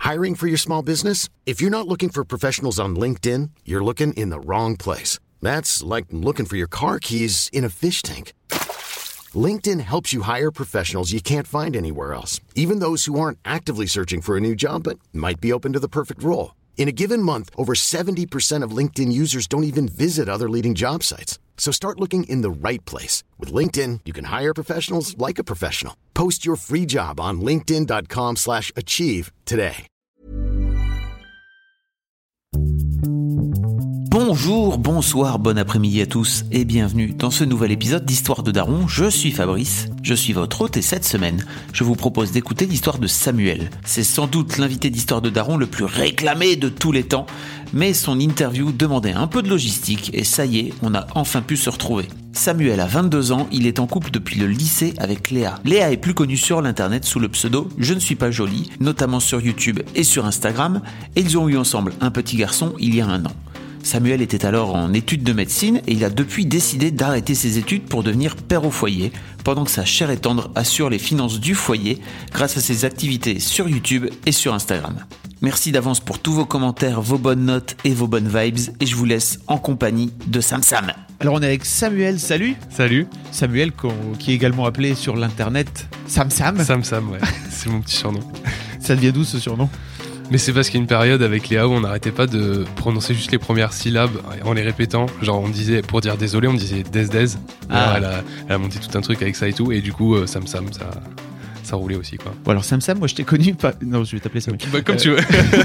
Hiring for your small business? If you're not looking for professionals on LinkedIn, you're looking in the wrong place. That's like looking for your car keys in a fish tank. LinkedIn helps you hire professionals you can't find anywhere else, even those who aren't actively searching for a new job but might be open to the perfect role. In a given month, over 70% of LinkedIn users don't even visit other leading job sites. So start looking in the right place. With LinkedIn, you can hire professionals like a professional. Post your free job on linkedin.com/achieve today. Bonjour, bonsoir, bon après-midi à tous et bienvenue dans ce nouvel épisode d'Histoire de Daron. Je suis Fabrice, je suis votre hôte et cette semaine, je vous propose d'écouter l'histoire de Samuel. C'est sans doute l'invité d'Histoire de Daron le plus réclamé de tous les temps, mais son interview demandait un peu de logistique et ça y est, on a enfin pu se retrouver. Samuel a 22 ans, il est en couple depuis le lycée avec Léa. Léa est plus connue sur l'internet sous le pseudo Je ne suis pas jolie, notamment sur YouTube et sur Instagram, et ils ont eu ensemble un petit garçon il y a 1 an. Samuel était alors en études de médecine et il a depuis décidé d'arrêter ses études pour devenir père au foyer, pendant que sa chère et tendre assure les finances du foyer grâce à ses activités sur YouTube et sur Instagram. Merci d'avance pour tous vos commentaires, vos bonnes notes et vos bonnes vibes et je vous laisse en compagnie de Sam. Alors on est avec Samuel, salut. Salut. Samuel qui est également appelé sur l'internet Sam. Sam, ouais, c'est mon petit surnom. Ça devient d'où ce surnom ? Mais c'est parce qu'il y a une période avec Léa où on n'arrêtait pas de prononcer juste les premières syllabes en les répétant. Genre on disait, pour dire désolé, on disait des. Ah. Elle a monté tout un truc avec ça et tout. Et du coup, Sam, ça roulait aussi, quoi. Bon alors Sam, moi je t'ai connu... Non, je vais t'appeler Sam. Bah, comme tu veux.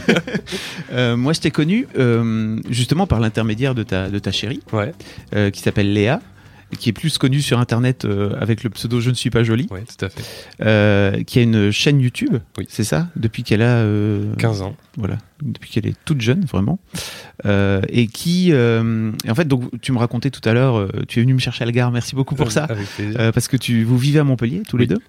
Moi je t'ai connu justement par l'intermédiaire de ta chérie, Ouais. Qui s'appelle Léa, qui est plus connue sur internet avec le pseudo Je ne suis pas jolie. Ouais, tout à fait. Qui a une chaîne YouTube, oui. C'est ça, depuis qu'elle a 15 ans. Voilà, depuis qu'elle est toute jeune, vraiment. Et en fait, donc, tu me racontais tout à l'heure, tu es venu me chercher à la gare, merci beaucoup pour ça. Avec plaisir. Parce que vous vivez à Montpellier, tous les deux.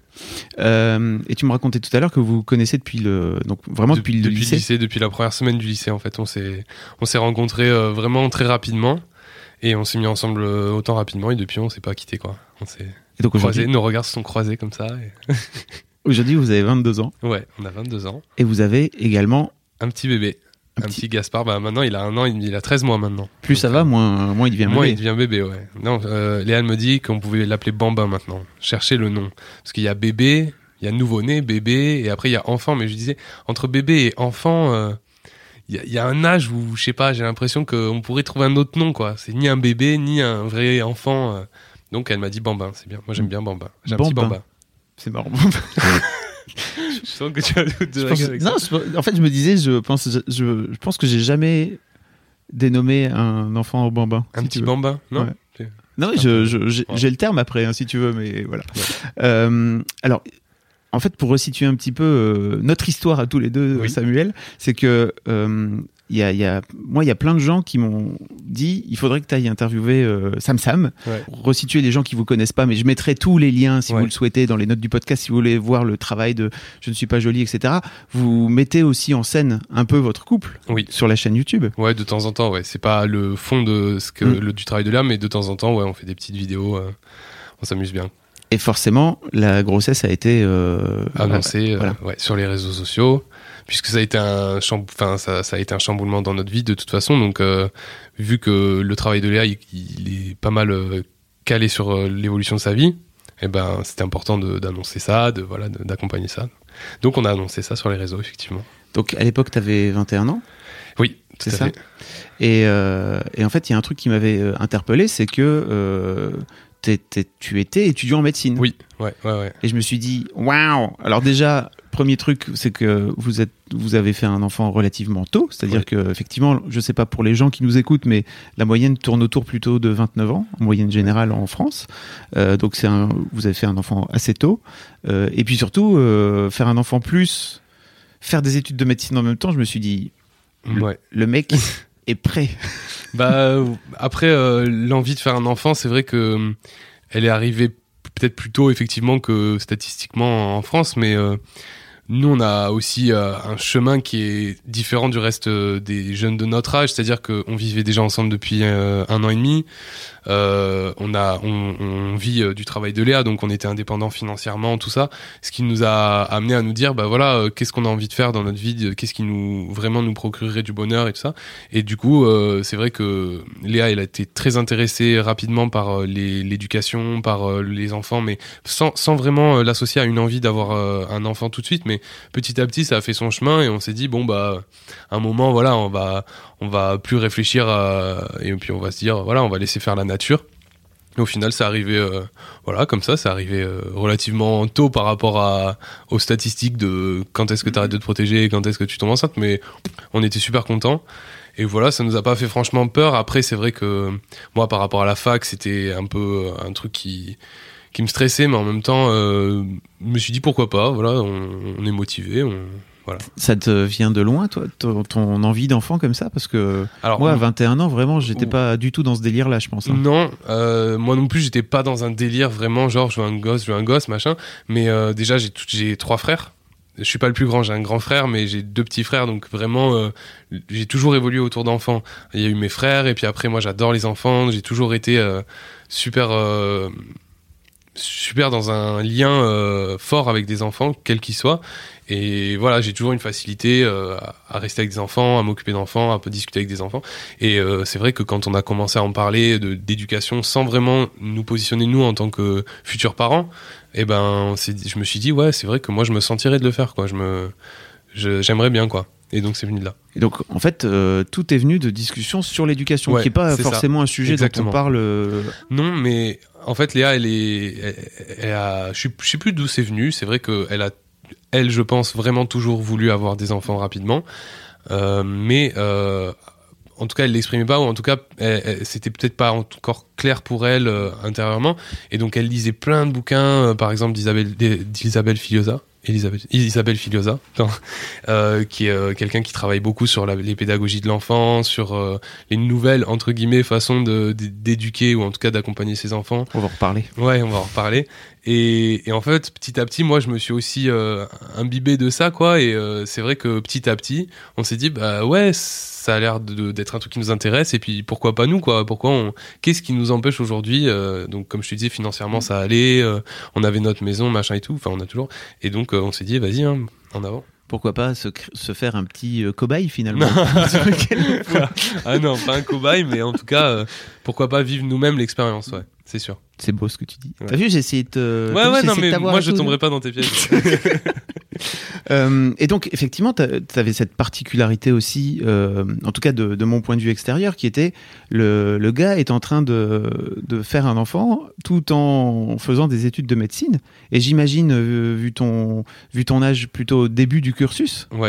Et tu me racontais tout à l'heure que vous connaissez depuis le lycée. Depuis la première semaine du lycée, en fait. On s'est rencontrés vraiment très rapidement. Et on s'est mis ensemble autant rapidement et depuis on s'est pas quittés, quoi. On s'est croisés, nos regards se sont croisés comme ça. Et... Aujourd'hui vous avez 22 ans. Ouais, on a 22 ans. Et vous avez également... un petit bébé, un petit Gaspard. Bah maintenant il a 1 an, il a 13 mois maintenant. Plus donc, ça va, moins il devient bébé. Moins il devient bébé, ouais. Non, Léa me dit qu'on pouvait l'appeler Bambin maintenant. Cherchez le nom. Parce qu'il y a bébé, il y a nouveau-né, bébé, et après il y a enfant. Mais je disais, entre bébé et enfant... Il y a un âge où, je sais pas, j'ai l'impression qu'on pourrait trouver un autre nom, quoi. C'est ni un bébé, ni un vrai enfant. Donc elle m'a dit Bambin, c'est bien. Moi j'aime bien Bambin. J'ai un petit Bambin. C'est marrant. Je sens que tu as avec ça. Non, en fait je me disais, je pense que j'ai jamais dénommé un enfant Bambin. Un petit Bambin, non ouais. Non, mais j'ai le terme après, hein, si tu veux, mais voilà. Ouais. Alors... En fait, pour resituer un petit peu notre histoire à tous les deux, oui. Samuel, c'est que il y a plein de gens qui m'ont dit il faudrait que tu ailles interviewer Sam, ouais. Resituer les gens qui vous connaissent pas, mais je mettrai tous les liens si ouais. vous le souhaitez dans les notes du podcast si vous voulez voir le travail de Je ne suis pas jolie, etc. Vous mettez aussi en scène un peu votre couple oui. sur la chaîne YouTube. Ouais, de temps en temps, ouais. C'est pas le fond de du travail de Léa, mais de temps en temps, ouais, on fait des petites vidéos, on s'amuse bien. Et forcément, la grossesse a été annoncée voilà. Ouais, sur les réseaux sociaux, puisque ça a été un chamboulement dans notre vie de toute façon. Donc, vu que le travail de Léa, il est pas mal calé sur l'évolution de sa vie, et ben, c'était important d'annoncer ça, d'accompagner ça. Donc, on a annoncé ça sur les réseaux, effectivement. Donc, à l'époque, tu avais 21 ans ? Oui, c'est ça. Et en fait, il y a un truc qui m'avait interpellé, c'est que tu étais étudiant en médecine. Oui, ouais. Et je me suis dit, waouh. Alors déjà, premier truc, c'est que vous avez fait un enfant relativement tôt, c'est-à-dire que effectivement, je sais pas pour les gens qui nous écoutent, mais la moyenne tourne autour plutôt de 29 ans, en moyenne générale en France. Donc vous avez fait un enfant assez tôt. Et puis surtout, faire un enfant plus, faire des études de médecine en même temps, je me suis dit, le mec est prêt. Bah après l'envie de faire un enfant, c'est vrai que elle est arrivée peut-être plus tôt effectivement que statistiquement en France, mais nous, on a aussi un chemin qui est différent du reste des jeunes de notre âge, c'est-à-dire qu'on vivait déjà ensemble depuis 1 an et demi. On vit du travail de Léa, donc on était indépendants financièrement, tout ça, ce qui nous a amené à nous dire qu'est-ce qu'on a envie de faire dans notre vie, qu'est-ce qui vraiment nous procurerait du bonheur et tout ça. Et du coup c'est vrai que Léa, elle a été très intéressée rapidement par l'éducation, par les enfants, mais sans vraiment l'associer à une envie d'avoir un enfant tout de suite, mais petit à petit ça a fait son chemin et on s'est dit à un moment on va plus réfléchir et puis on va se dire on va laisser faire la nature. Et au final, c'est arrivé comme ça, c'est arrivé relativement tôt par rapport aux statistiques de quand est-ce que tu arrêtes de te protéger, quand est-ce que tu tombes enceinte, mais on était super contents. Et voilà, ça nous a pas fait franchement peur. Après, c'est vrai que moi, par rapport à la fac, c'était un peu un truc qui me stressait, mais en même temps, je me suis dit pourquoi pas. Voilà, on est motivé. Voilà. Ça te vient de loin, toi, ton envie d'enfant comme ça? Parce que alors, moi, à 21 ans, vraiment, j'étais pas du tout dans ce délire-là, je pense. Hein. Non, moi non plus, j'étais pas dans un délire vraiment, genre, je veux un gosse, machin. Mais déjà, j'ai 3 frères. Je suis pas le plus grand, j'ai un grand frère, mais j'ai 2 petits frères, donc vraiment, j'ai toujours évolué autour d'enfants. Il y a eu mes frères, et puis après, moi, j'adore les enfants. J'ai toujours été super dans un lien fort avec des enfants, quels qu'ils soient. Et voilà, j'ai toujours une facilité à rester avec des enfants, à m'occuper d'enfants, à peu discuter avec des enfants. Et c'est vrai que quand on a commencé à en parler d'éducation sans vraiment nous positionner nous en tant que futurs parents, je me suis dit c'est vrai que moi je me sentirais de le faire, quoi. J'aimerais bien, quoi. Et donc c'est venu de là. Et donc en fait tout est venu de discussions sur l'éducation, qui est pas forcément un sujet dont on parle. Non, mais en fait Léa, je sais plus d'où c'est venu. C'est vrai que elle, je pense, vraiment toujours voulu avoir des enfants rapidement, mais en tout cas elle l'exprimait pas, ou en tout cas c'était peut-être pas encore clair pour elle intérieurement, et donc elle lisait plein de bouquins, par exemple d'Isabelle Filiosa, qui est quelqu'un qui travaille beaucoup sur les pédagogies de l'enfant, sur les nouvelles entre guillemets façons d'éduquer, ou en tout cas d'accompagner ses enfants. On va en reparler. Ouais, on va en reparler. Et en fait, petit à petit, moi, je me suis aussi imbibé de ça, quoi. Et c'est vrai que petit à petit, on s'est dit, ça a l'air d'être un truc qui nous intéresse. Et puis, pourquoi pas nous, quoi? Qu'est-ce qui nous empêche aujourd'hui? Donc, comme je te disais, financièrement, ça allait. On avait notre maison, machin et tout. Enfin, on a toujours. Et donc, on s'est dit, vas-y, en avant. Pourquoi pas se faire un petit cobaye finalement? Ah non, pas un cobaye, mais en tout cas, pourquoi pas vivre nous-mêmes l'expérience, ouais, c'est sûr. C'est beau ce que tu dis. Ouais. T'as vu, j'ai essayé de te... non, mais moi je tomberai pas dans tes pièges. Et donc effectivement, t'avais cette particularité aussi, en tout cas de mon point de vue extérieur, qui était le gars est en train de faire un enfant tout en faisant des études de médecine. Et j'imagine, vu ton âge plutôt au début du cursus, ouais.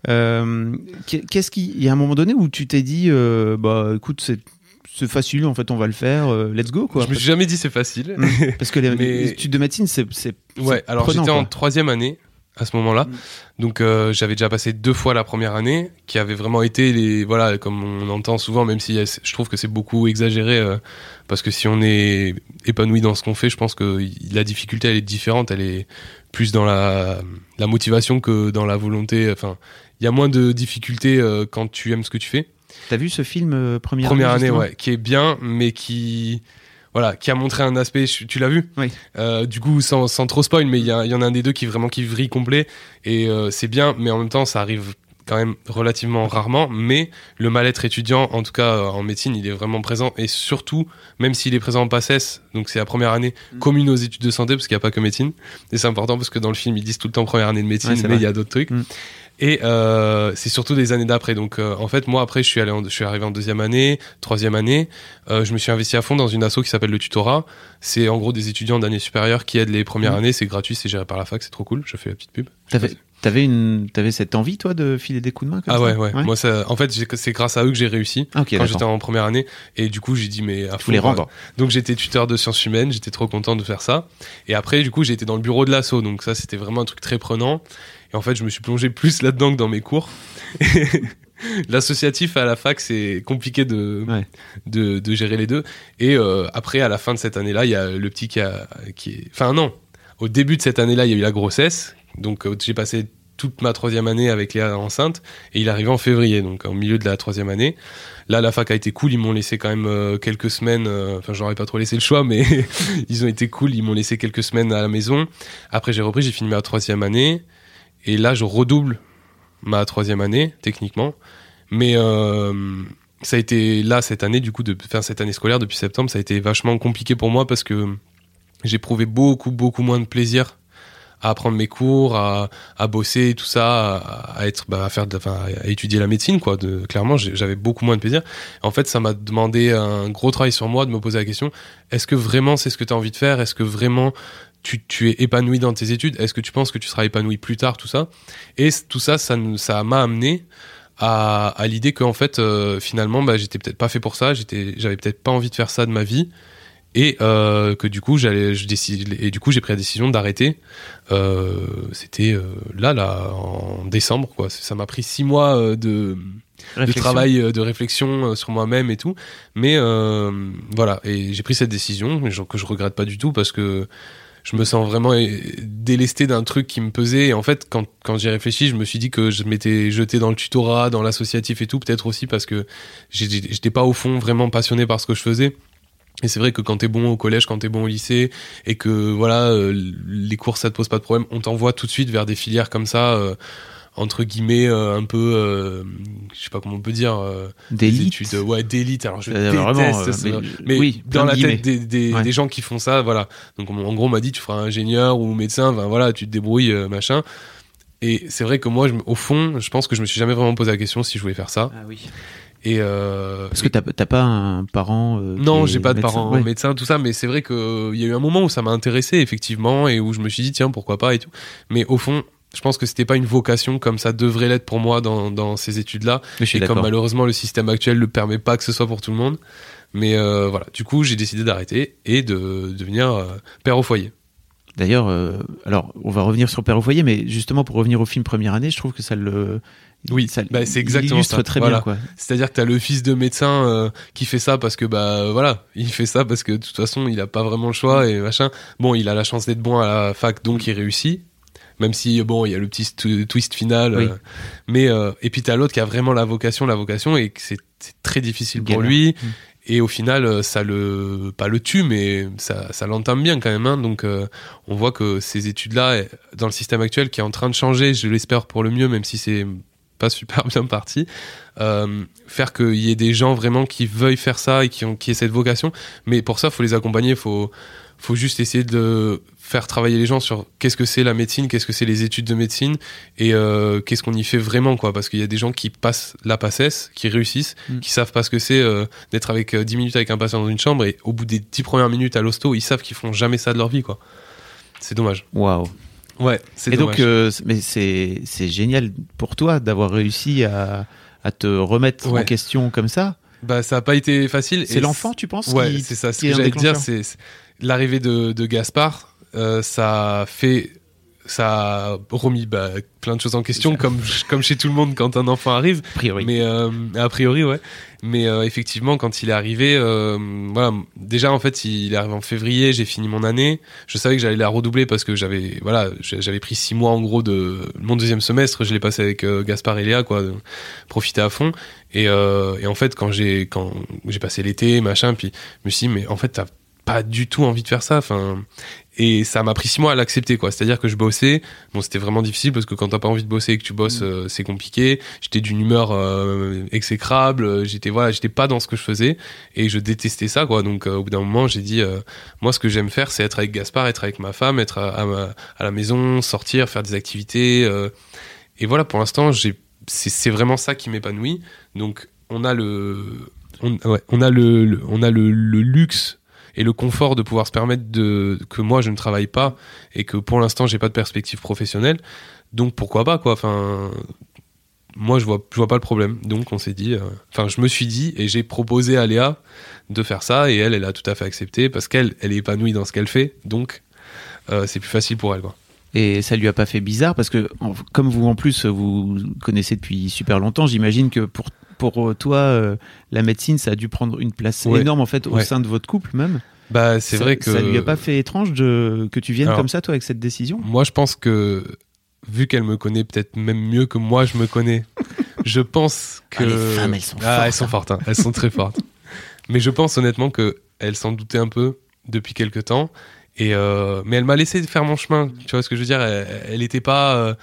Il y a un moment donné où tu t'es dit, écoute, c'est facile, en fait, on va le faire, let's go, quoi. Je me suis jamais dit c'est facile. Parce que les études de médecine, c'est ouais, alors prenant, j'étais quoi. en 3e année à ce moment-là. Donc j'avais déjà passé 2 fois la première année, qui avait vraiment été comme on entend souvent, même si je trouve que c'est beaucoup exagéré, parce que si on est épanoui dans ce qu'on fait, je pense que la difficulté, elle est différente, elle est plus dans la motivation que dans la volonté. Enfin, il y a moins de difficultés quand tu aimes ce que tu fais. T'as vu ce film Première année, ouais, qui est bien, mais qui a montré un aspect. Tu l'as vu? Oui. Du coup, sans trop spoil, mais il y en a un des deux qui vrille complet, et c'est bien, mais en même temps, ça arrive quand même relativement rarement. Mais le mal-être étudiant, en tout cas en médecine, il est vraiment présent, et surtout, même s'il est présent en PACES, donc c'est la première année commune aux études de santé, parce qu'il n'y a pas que médecine, et c'est important parce que dans le film ils disent tout le temps première année de médecine, mais il y a d'autres trucs. Et c'est surtout des années d'après. Donc en fait, moi après, je suis arrivé en 2e année, 3e année. Je me suis investi à fond dans une asso qui s'appelle le Tutorat. C'est en gros des étudiants d'année supérieure qui aident les premières années. C'est gratuit, c'est géré par la fac, c'est trop cool. Je fais la petite pub. T'avais cette envie, toi, de filer des coups de main comme ça? Ouais. Moi, en fait, c'est grâce à eux que j'ai réussi quand j'étais en première année. Et du coup, j'ai dit, mais à fond, les rendre. Donc, j'étais tuteur de sciences humaines. J'étais trop content de faire ça. Et après, du coup, j'ai été dans le bureau de l'asso. Donc ça, c'était vraiment un truc très prenant. Et en fait, je me suis plongé plus là-dedans que dans mes cours. L'associatif à la fac, c'est compliqué de gérer les deux. Et après, à la fin de cette année-là, il y a le petit qui est... Enfin non, au début de cette année-là, il y a eu la grossesse. Donc j'ai passé toute ma 3e année avec Léa enceinte, et il est arrivé en février, donc au milieu de la 3e année. Là, la fac a été cool, ils m'ont laissé quand même quelques semaines, enfin j'aurais pas trop laissé le choix, mais ils ont été cool, ils m'ont laissé quelques semaines à la maison. Après j'ai repris, j'ai fini ma 3e année, et là je redouble ma 3e année, techniquement. Mais ça a été, là, cette année, du coup, cette année scolaire, depuis septembre, ça a été vachement compliqué pour moi parce que j'ai éprouvé beaucoup moins de plaisir à apprendre mes cours, à bosser et tout ça, à étudier la médecine, quoi. Clairement, j'avais beaucoup moins de plaisir. En fait, ça m'a demandé un gros travail sur moi de me poser la question, est-ce que vraiment c'est ce que tu as envie de faire? Est-ce que vraiment tu es épanoui dans tes études? Est-ce que tu penses que tu seras épanoui plus tard, tout ça? Et tout ça, ça m'a amené à l'idée qu'en fait, finalement, j'étais peut-être pas fait pour ça, j'avais peut-être pas envie de faire ça de ma vie. Et que du coup j'ai pris la décision d'arrêter. C'était là en décembre, quoi. Ça m'a pris 6 mois de travail, de réflexion sur moi-même et tout, mais voilà, et j'ai pris cette décision que je regrette pas du tout parce que je me sens vraiment délesté d'un truc qui me pesait. Et en fait, quand j'y réfléchi, je me suis dit que je m'étais jeté dans le tutorat, dans l'associatif et tout, peut-être aussi parce que j'étais pas au fond vraiment passionné par ce que je faisais. Et c'est vrai que quand t'es bon au collège, quand t'es bon au lycée, et que voilà, les cours ça te pose pas de problème, on t'envoie tout de suite vers des filières comme ça, entre guillemets, un peu, je sais pas comment on peut dire, d'élite. Des études, ouais, d'élite. Alors je déteste, mais oui, dans la tête des gens qui font ça, voilà. Donc en gros, on m'a dit tu feras ingénieur ou médecin, ben voilà, tu te débrouilles, machin. Et c'est vrai que moi, au fond, je pense que je me suis jamais vraiment posé la question si je voulais faire ça. Ah oui. Et parce que t'as pas un parent non, j'ai pas de médecin, parents médecins, tout ça, mais c'est vrai que il y a eu un moment où ça m'a intéressé effectivement et où je me suis dit tiens, pourquoi pas et tout. Mais au fond, je pense que c'était pas une vocation comme ça devrait l'être pour moi dans ces études-là. Et comme malheureusement le système actuel le permet pas que ce soit pour tout le monde. Mais voilà, du coup, j'ai décidé d'arrêter et de devenir père au foyer. D'ailleurs, alors on va revenir sur Père au foyer, mais justement pour revenir au film Première année, je trouve que ça c'est exactement illustre ça. Très voilà. bien, quoi. C'est-à-dire que t'as le fils de médecin qui fait ça parce que voilà, il fait ça parce que de toute façon il a pas vraiment le choix et machin. Bon, il a la chance d'être bon à la fac, donc il réussit. Même si bon, il y a le petit twist final, oui. Mais et puis t'as l'autre qui a vraiment la vocation et que c'est très difficile pour lui. Et au final, ça pas le tue, mais ça l'entame bien quand même. Hein. Donc, on voit que ces études-là, dans le système actuel, qui est en train de changer, je l'espère pour le mieux, même si c'est pas super bien parti, faire qu'il y ait des gens vraiment qui veuillent faire ça et qui aient cette vocation. Mais pour ça, faut les accompagner, faut juste essayer de faire travailler les gens sur qu'est-ce que c'est la médecine, qu'est-ce que c'est les études de médecine et qu'est-ce qu'on y fait vraiment, quoi. Parce qu'il y a des gens qui passent la PACES, qui réussissent, qui savent pas ce que c'est d'être avec 10 minutes avec un patient dans une chambre et au bout des 10 premières minutes à l'hosto, ils savent qu'ils feront jamais ça de leur vie, quoi. C'est dommage. Waouh. Ouais, c'est dommage. Et donc, mais c'est génial pour toi d'avoir réussi à te remettre en question comme ça. Ça a pas été facile. C'est l'enfant, tu penses? Ouais, c'est ça. Ce que j'allais te dire, c'est l'arrivée de Gaspard. Ça a remis plein de choses en question, comme chez tout le monde quand un enfant arrive. A priori. Mais a priori, ouais. Mais effectivement, quand il est arrivé, voilà, déjà en fait, il est arrivé en février. J'ai fini mon année. Je savais que j'allais la redoubler parce que j'avais pris 6 mois en gros de mon deuxième semestre. Je l'ai passé avec Gaspard et Léa, quoi, profiter à fond. Et en fait, quand j'ai passé l'été, machin, puis je me suis dit, mais en fait, t'as pas du tout envie de faire ça, enfin, et ça m'a pris 6 mois à l'accepter, quoi. C'est-à-dire que je bossais, bon, c'était vraiment difficile parce que quand t'as pas envie de bosser et que tu bosses, c'est compliqué. J'étais d'une humeur exécrable, j'étais pas dans ce que je faisais et je détestais ça, quoi. Donc au bout d'un moment, j'ai dit, moi, ce que j'aime faire, c'est être avec Gaspard, être avec ma femme, être à la maison, sortir, faire des activités, et voilà. Pour l'instant, c'est vraiment ça qui m'épanouit. Donc on a le luxe et le confort de pouvoir se permettre que moi je ne travaille pas et que pour l'instant j'ai pas de perspective professionnelle, donc pourquoi pas, quoi. Enfin, moi je vois pas le problème, donc on s'est dit, je me suis dit et j'ai proposé à Léa de faire ça et elle a tout à fait accepté parce qu'elle est épanouie dans ce qu'elle fait, donc c'est plus facile pour elle, quoi. Et ça lui a pas fait bizarre parce que comme vous en plus vous connaissez depuis super longtemps, j'imagine que pour toi, la médecine, ça a dû prendre une place énorme en fait au sein de votre couple même. C'est vrai que ça lui a pas fait étrange que tu viennes comme ça, toi, avec cette décision? Moi, je pense que vu qu'elle me connaît peut-être même mieux que moi je me connais, je pense que... les femmes, elles sont fortes. Elles sont fortes, hein. Elles sont très fortes. Mais je pense honnêtement qu'elle s'en doutait un peu depuis quelques temps. Mais elle m'a laissé faire mon chemin. Tu vois ce que je veux dire ? Elle était pas...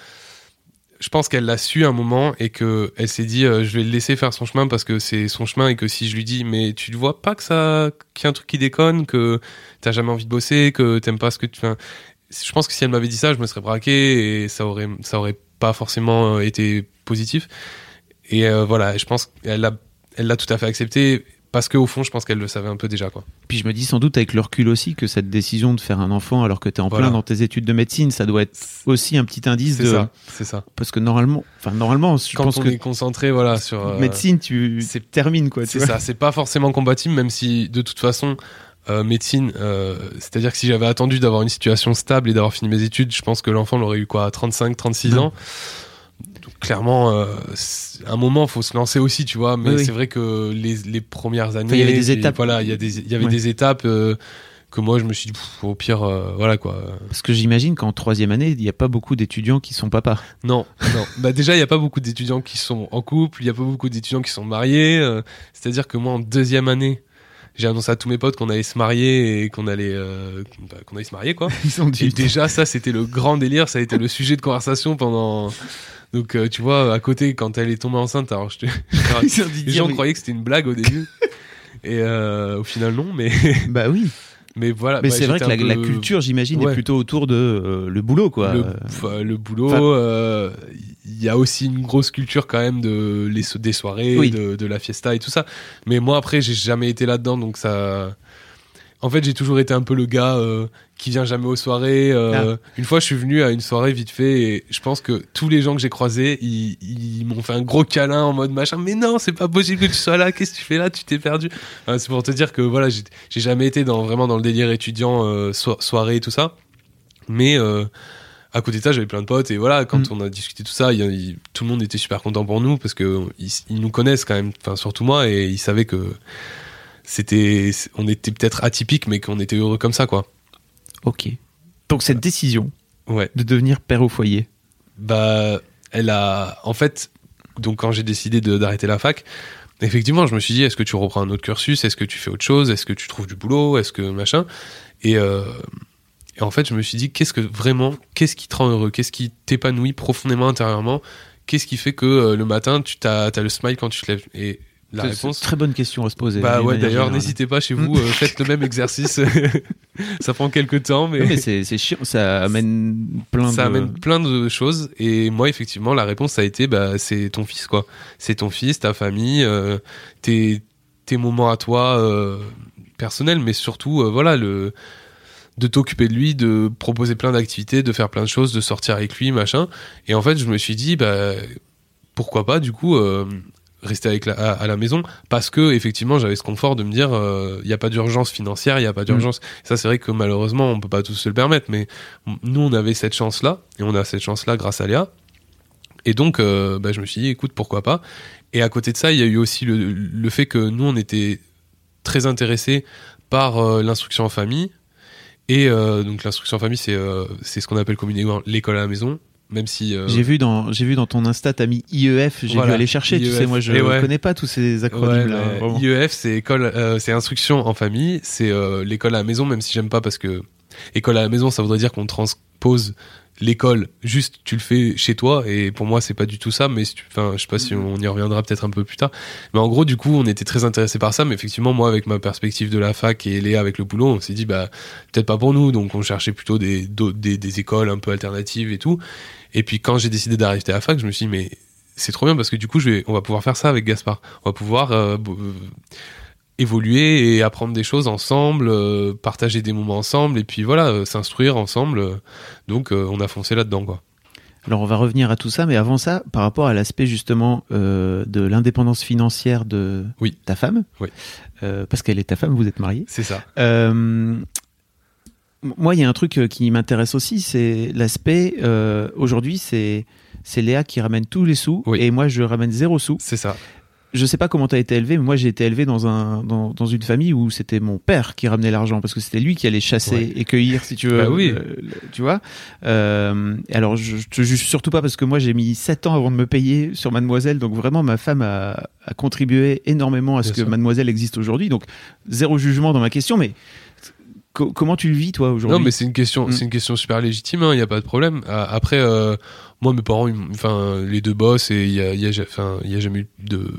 je pense qu'elle l'a su un moment et qu'elle s'est dit je vais le laisser faire son chemin parce que c'est son chemin et que si je lui dis mais tu ne vois pas qu'il y a un truc qui déconne, que t'as jamais envie de bosser, que t'aimes pas ce que tu fais... Je pense que si elle m'avait dit ça, je me serais braqué et ça aurait pas forcément été positif. Et voilà, je pense qu'elle l'a tout à fait accepté. Parce qu'au fond, je pense qu'elle le savait un peu déjà, quoi. Puis je me dis sans doute avec le recul aussi que cette décision de faire un enfant alors que t'es en plein dans tes études de médecine, ça doit être aussi un petit indice C'est ça. Parce que normalement, je quand pense on que est concentré, voilà, sur médecine, tu termines quoi. C'est ça. C'est pas forcément compatible, même si de toute façon, médecine, c'est-à-dire que si j'avais attendu d'avoir une situation stable et d'avoir fini mes études, je pense que l'enfant l'aurait eu quoi, à 35, 36 ans. Donc, clairement, à un moment, faut se lancer aussi, tu vois. Mais c'est vrai que les premières années, il y avait des étapes. Voilà, il y avait des étapes que moi, je me suis dit, au pire, voilà quoi. Parce que j'imagine qu'en troisième année, il n'y a pas beaucoup d'étudiants qui sont papas. Non. Bah déjà, il n'y a pas beaucoup d'étudiants qui sont en couple, il n'y a pas beaucoup d'étudiants qui sont mariés. C'est-à-dire que moi, en deuxième année, j'ai annoncé à tous mes potes qu'on allait se marier et qu'on allait se marier, quoi. Et déjà, ça, c'était le grand délire. Ça a été le sujet de conversation pendant... Donc, tu vois, à côté, quand elle est tombée enceinte, alors les gens croyaient que c'était une blague au début. Et au final, non, mais... Bah oui. Mais voilà. Mais c'est vrai que la culture, j'imagine, est plutôt autour de le boulot, quoi. Le boulot, il y a aussi une grosse culture quand même des soirées, de la fiesta et tout ça. Mais moi, après, j'ai jamais été là-dedans, donc ça... En fait, j'ai toujours été un peu le gars qui vient jamais aux soirées. Une fois, je suis venu à une soirée vite fait et je pense que tous les gens que j'ai croisés, ils m'ont fait un gros câlin en mode machin. Mais non, c'est pas possible que tu sois là. Qu'est-ce que tu fais là ? Tu t'es perdu. C'est pour te dire que voilà, j'ai jamais été vraiment dans le délire étudiant, soirée et tout ça. Mais à côté de ça, j'avais plein de potes et voilà, quand on a discuté tout ça, tout le monde était super content pour nous parce que ils nous connaissent quand même, enfin surtout moi, et ils savaient que on était peut-être atypique, mais qu'on était heureux comme ça, quoi. Ok. Donc cette décision de devenir père au foyer, bah, elle a, en fait, donc quand j'ai décidé d'arrêter la fac, effectivement, je me suis dit, est-ce que tu reprends un autre cursus, est-ce que tu fais autre chose, est-ce que tu trouves du boulot, est-ce que machin, et en fait, je me suis dit, qu'est-ce qui te rend heureux, qu'est-ce qui t'épanouit profondément intérieurement, qu'est-ce qui fait que le matin, t'as le smile quand tu te lèves, et la réponse... C'est une très bonne question à se poser. Bah ouais, d'ailleurs, générale. N'hésitez pas chez vous, faites le même exercice. Ça prend quelques temps, mais... Non, mais c'est chiant, ça amène plein de choses. Et moi, effectivement, la réponse, ça a été, c'est ton fils, quoi. C'est ton fils, ta famille, tes moments à toi personnels, mais surtout, voilà, de t'occuper de lui, de proposer plein d'activités, de faire plein de choses, de sortir avec lui, machin. Et en fait, je me suis dit, pourquoi pas, du coup... rester à la maison, parce que effectivement j'avais ce confort de me dire il y a pas d'urgence financière, il y a pas d'urgence. Ça, c'est vrai que malheureusement on peut pas tous se le permettre, mais nous on avait cette chance là et on a cette chance là grâce à Léa, et donc je me suis dit écoute, pourquoi pas. Et à côté de ça, il y a eu aussi le fait que nous on était très intéressés par l'instruction en famille, et donc l'instruction en famille, c'est ce qu'on appelle communément l'école à la maison. Même si j'ai vu dans ton Insta, t'as mis IEF, j'ai dû aller chercher, IEF, tu sais, moi je connais pas tous ces acronymes là. IEF, c'est école, c'est instruction en famille, c'est l'école à la maison, même si j'aime pas, parce que école à la maison, ça voudrait dire qu'on transpose l'école, juste tu le fais chez toi, et pour moi c'est pas du tout ça, mais je sais pas si on y reviendra peut-être un peu plus tard, mais en gros du coup on était très intéressés par ça, mais effectivement moi avec ma perspective de la fac et Léa avec le boulot, on s'est dit peut-être pas pour nous, donc on cherchait plutôt des écoles un peu alternatives et tout. Et puis quand j'ai décidé d'arrêter à la fac, je me suis dit mais c'est trop bien, parce que du coup on va pouvoir faire ça avec Gaspard, on va pouvoir évoluer et apprendre des choses ensemble, partager des moments ensemble, et puis voilà, s'instruire ensemble. Donc on a foncé là-dedans, quoi. Alors on va revenir à tout ça, mais avant ça, par rapport à l'aspect justement de l'indépendance financière de ta femme, parce qu'elle est ta femme, vous êtes mariés. C'est ça. Moi, il y a un truc qui m'intéresse aussi, c'est l'aspect, aujourd'hui, c'est Léa qui ramène tous les sous, et moi je ramène 0 sous. C'est ça. je sais pas comment t'as été élevé, mais moi j'ai été élevé dans une famille où c'était mon père qui ramenait l'argent parce que c'était lui qui allait chasser et cueillir, si tu veux. Bah oui. Tu vois. Alors je te juge surtout pas parce que moi j'ai mis 7 ans avant de me payer sur Mademoiselle, donc vraiment ma femme a contribué énormément à ce que Mademoiselle existe aujourd'hui. Donc zéro jugement dans ma question, mais comment tu le vis toi aujourd'hui? Non, mais c'est une question super légitime, il y a pas de problème. Après, moi mes parents, les deux boss et il y a jamais eu de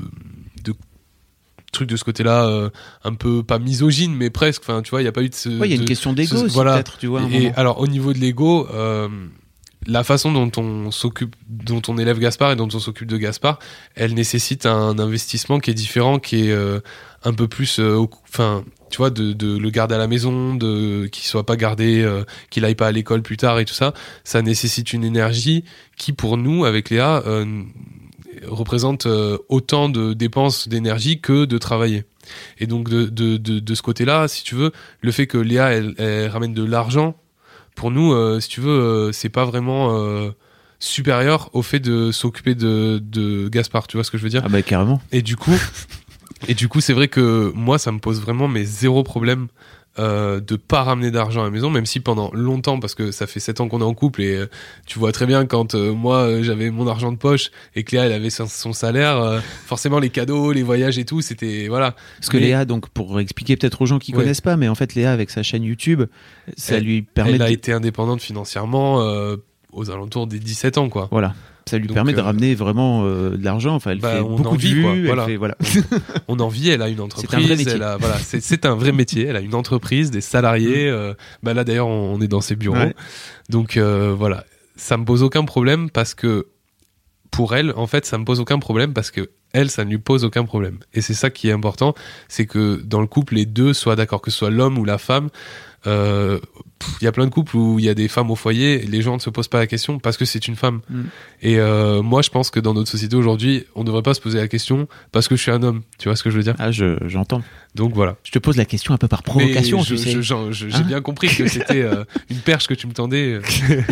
truc de ce côté-là, un peu pas misogyne, mais presque. Enfin, tu vois, il y a pas eu de ce. Ouais, il y a une question d'ego aussi, voilà. peut-être, tu vois. Et alors au niveau de l'ego, la façon dont on élève Gaspard et dont on s'occupe de Gaspard, elle nécessite un investissement qui est différent, qui est un peu plus, tu vois, de le garder à la maison, qu'il soit pas gardé, qu'il aille pas à l'école plus tard et tout ça. Ça nécessite une énergie qui, pour nous, avec Léa, représente autant de dépenses d'énergie que de travailler. Et donc de ce côté-là, si tu veux, le fait que Léa elle ramène de l'argent, pour nous, si tu veux, c'est pas vraiment supérieur au fait de s'occuper de Gaspard. Tu vois ce que je veux dire? Ah bah carrément. Et du coup, c'est vrai que moi, ça me pose vraiment zéro problème de pas ramener d'argent à la maison, même si pendant longtemps, parce que ça fait 7 ans qu'on est en couple et tu vois très bien quand moi j'avais mon argent de poche et que Léa elle avait son salaire, forcément les cadeaux, les voyages et tout, c'était voilà. Parce que Léa, donc pour expliquer peut-être aux gens qui connaissent pas, mais en fait Léa avec sa chaîne YouTube, lui permet. Elle a été indépendante financièrement aux alentours des 17 ans quoi. Voilà. Ça lui permet de ramener vraiment de l'argent. Enfin, elle fait beaucoup de vues. Voilà. On en vit. Elle a une entreprise. C'est un vrai métier. Elle a une entreprise, des salariés. Là, d'ailleurs, on est dans ses bureaux. Ouais. Donc, voilà. Ça me pose aucun problème parce que pour elle, en fait, ça me pose aucun problème parce que elle, ça ne lui pose aucun problème. Et c'est ça qui est important. C'est que dans le couple, les deux soient d'accord, que ce soit l'homme ou la femme. Il y a plein de couples où il y a des femmes au foyer et les gens ne se posent pas la question parce que c'est une femme. Et moi je pense que dans notre société aujourd'hui on ne devrait pas se poser la question parce que je suis un homme, tu vois ce que je veux dire? Ah, j'entends. Donc voilà, je te pose la question un peu par provocation. J'ai bien compris que c'était une perche que tu me tendais.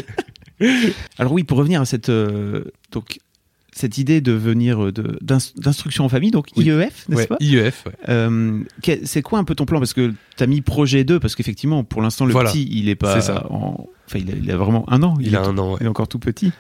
Alors oui, pour revenir à cette idée de venir d'instruction en famille, donc IEF, n'est-ce pas? IEF, ouais. C'est quoi un peu ton plan? Parce que tu as mis projet 2, parce qu'effectivement, pour l'instant, le petit, il est pas... il a vraiment 1 an. Il a 1 an, ouais. Il est encore tout petit.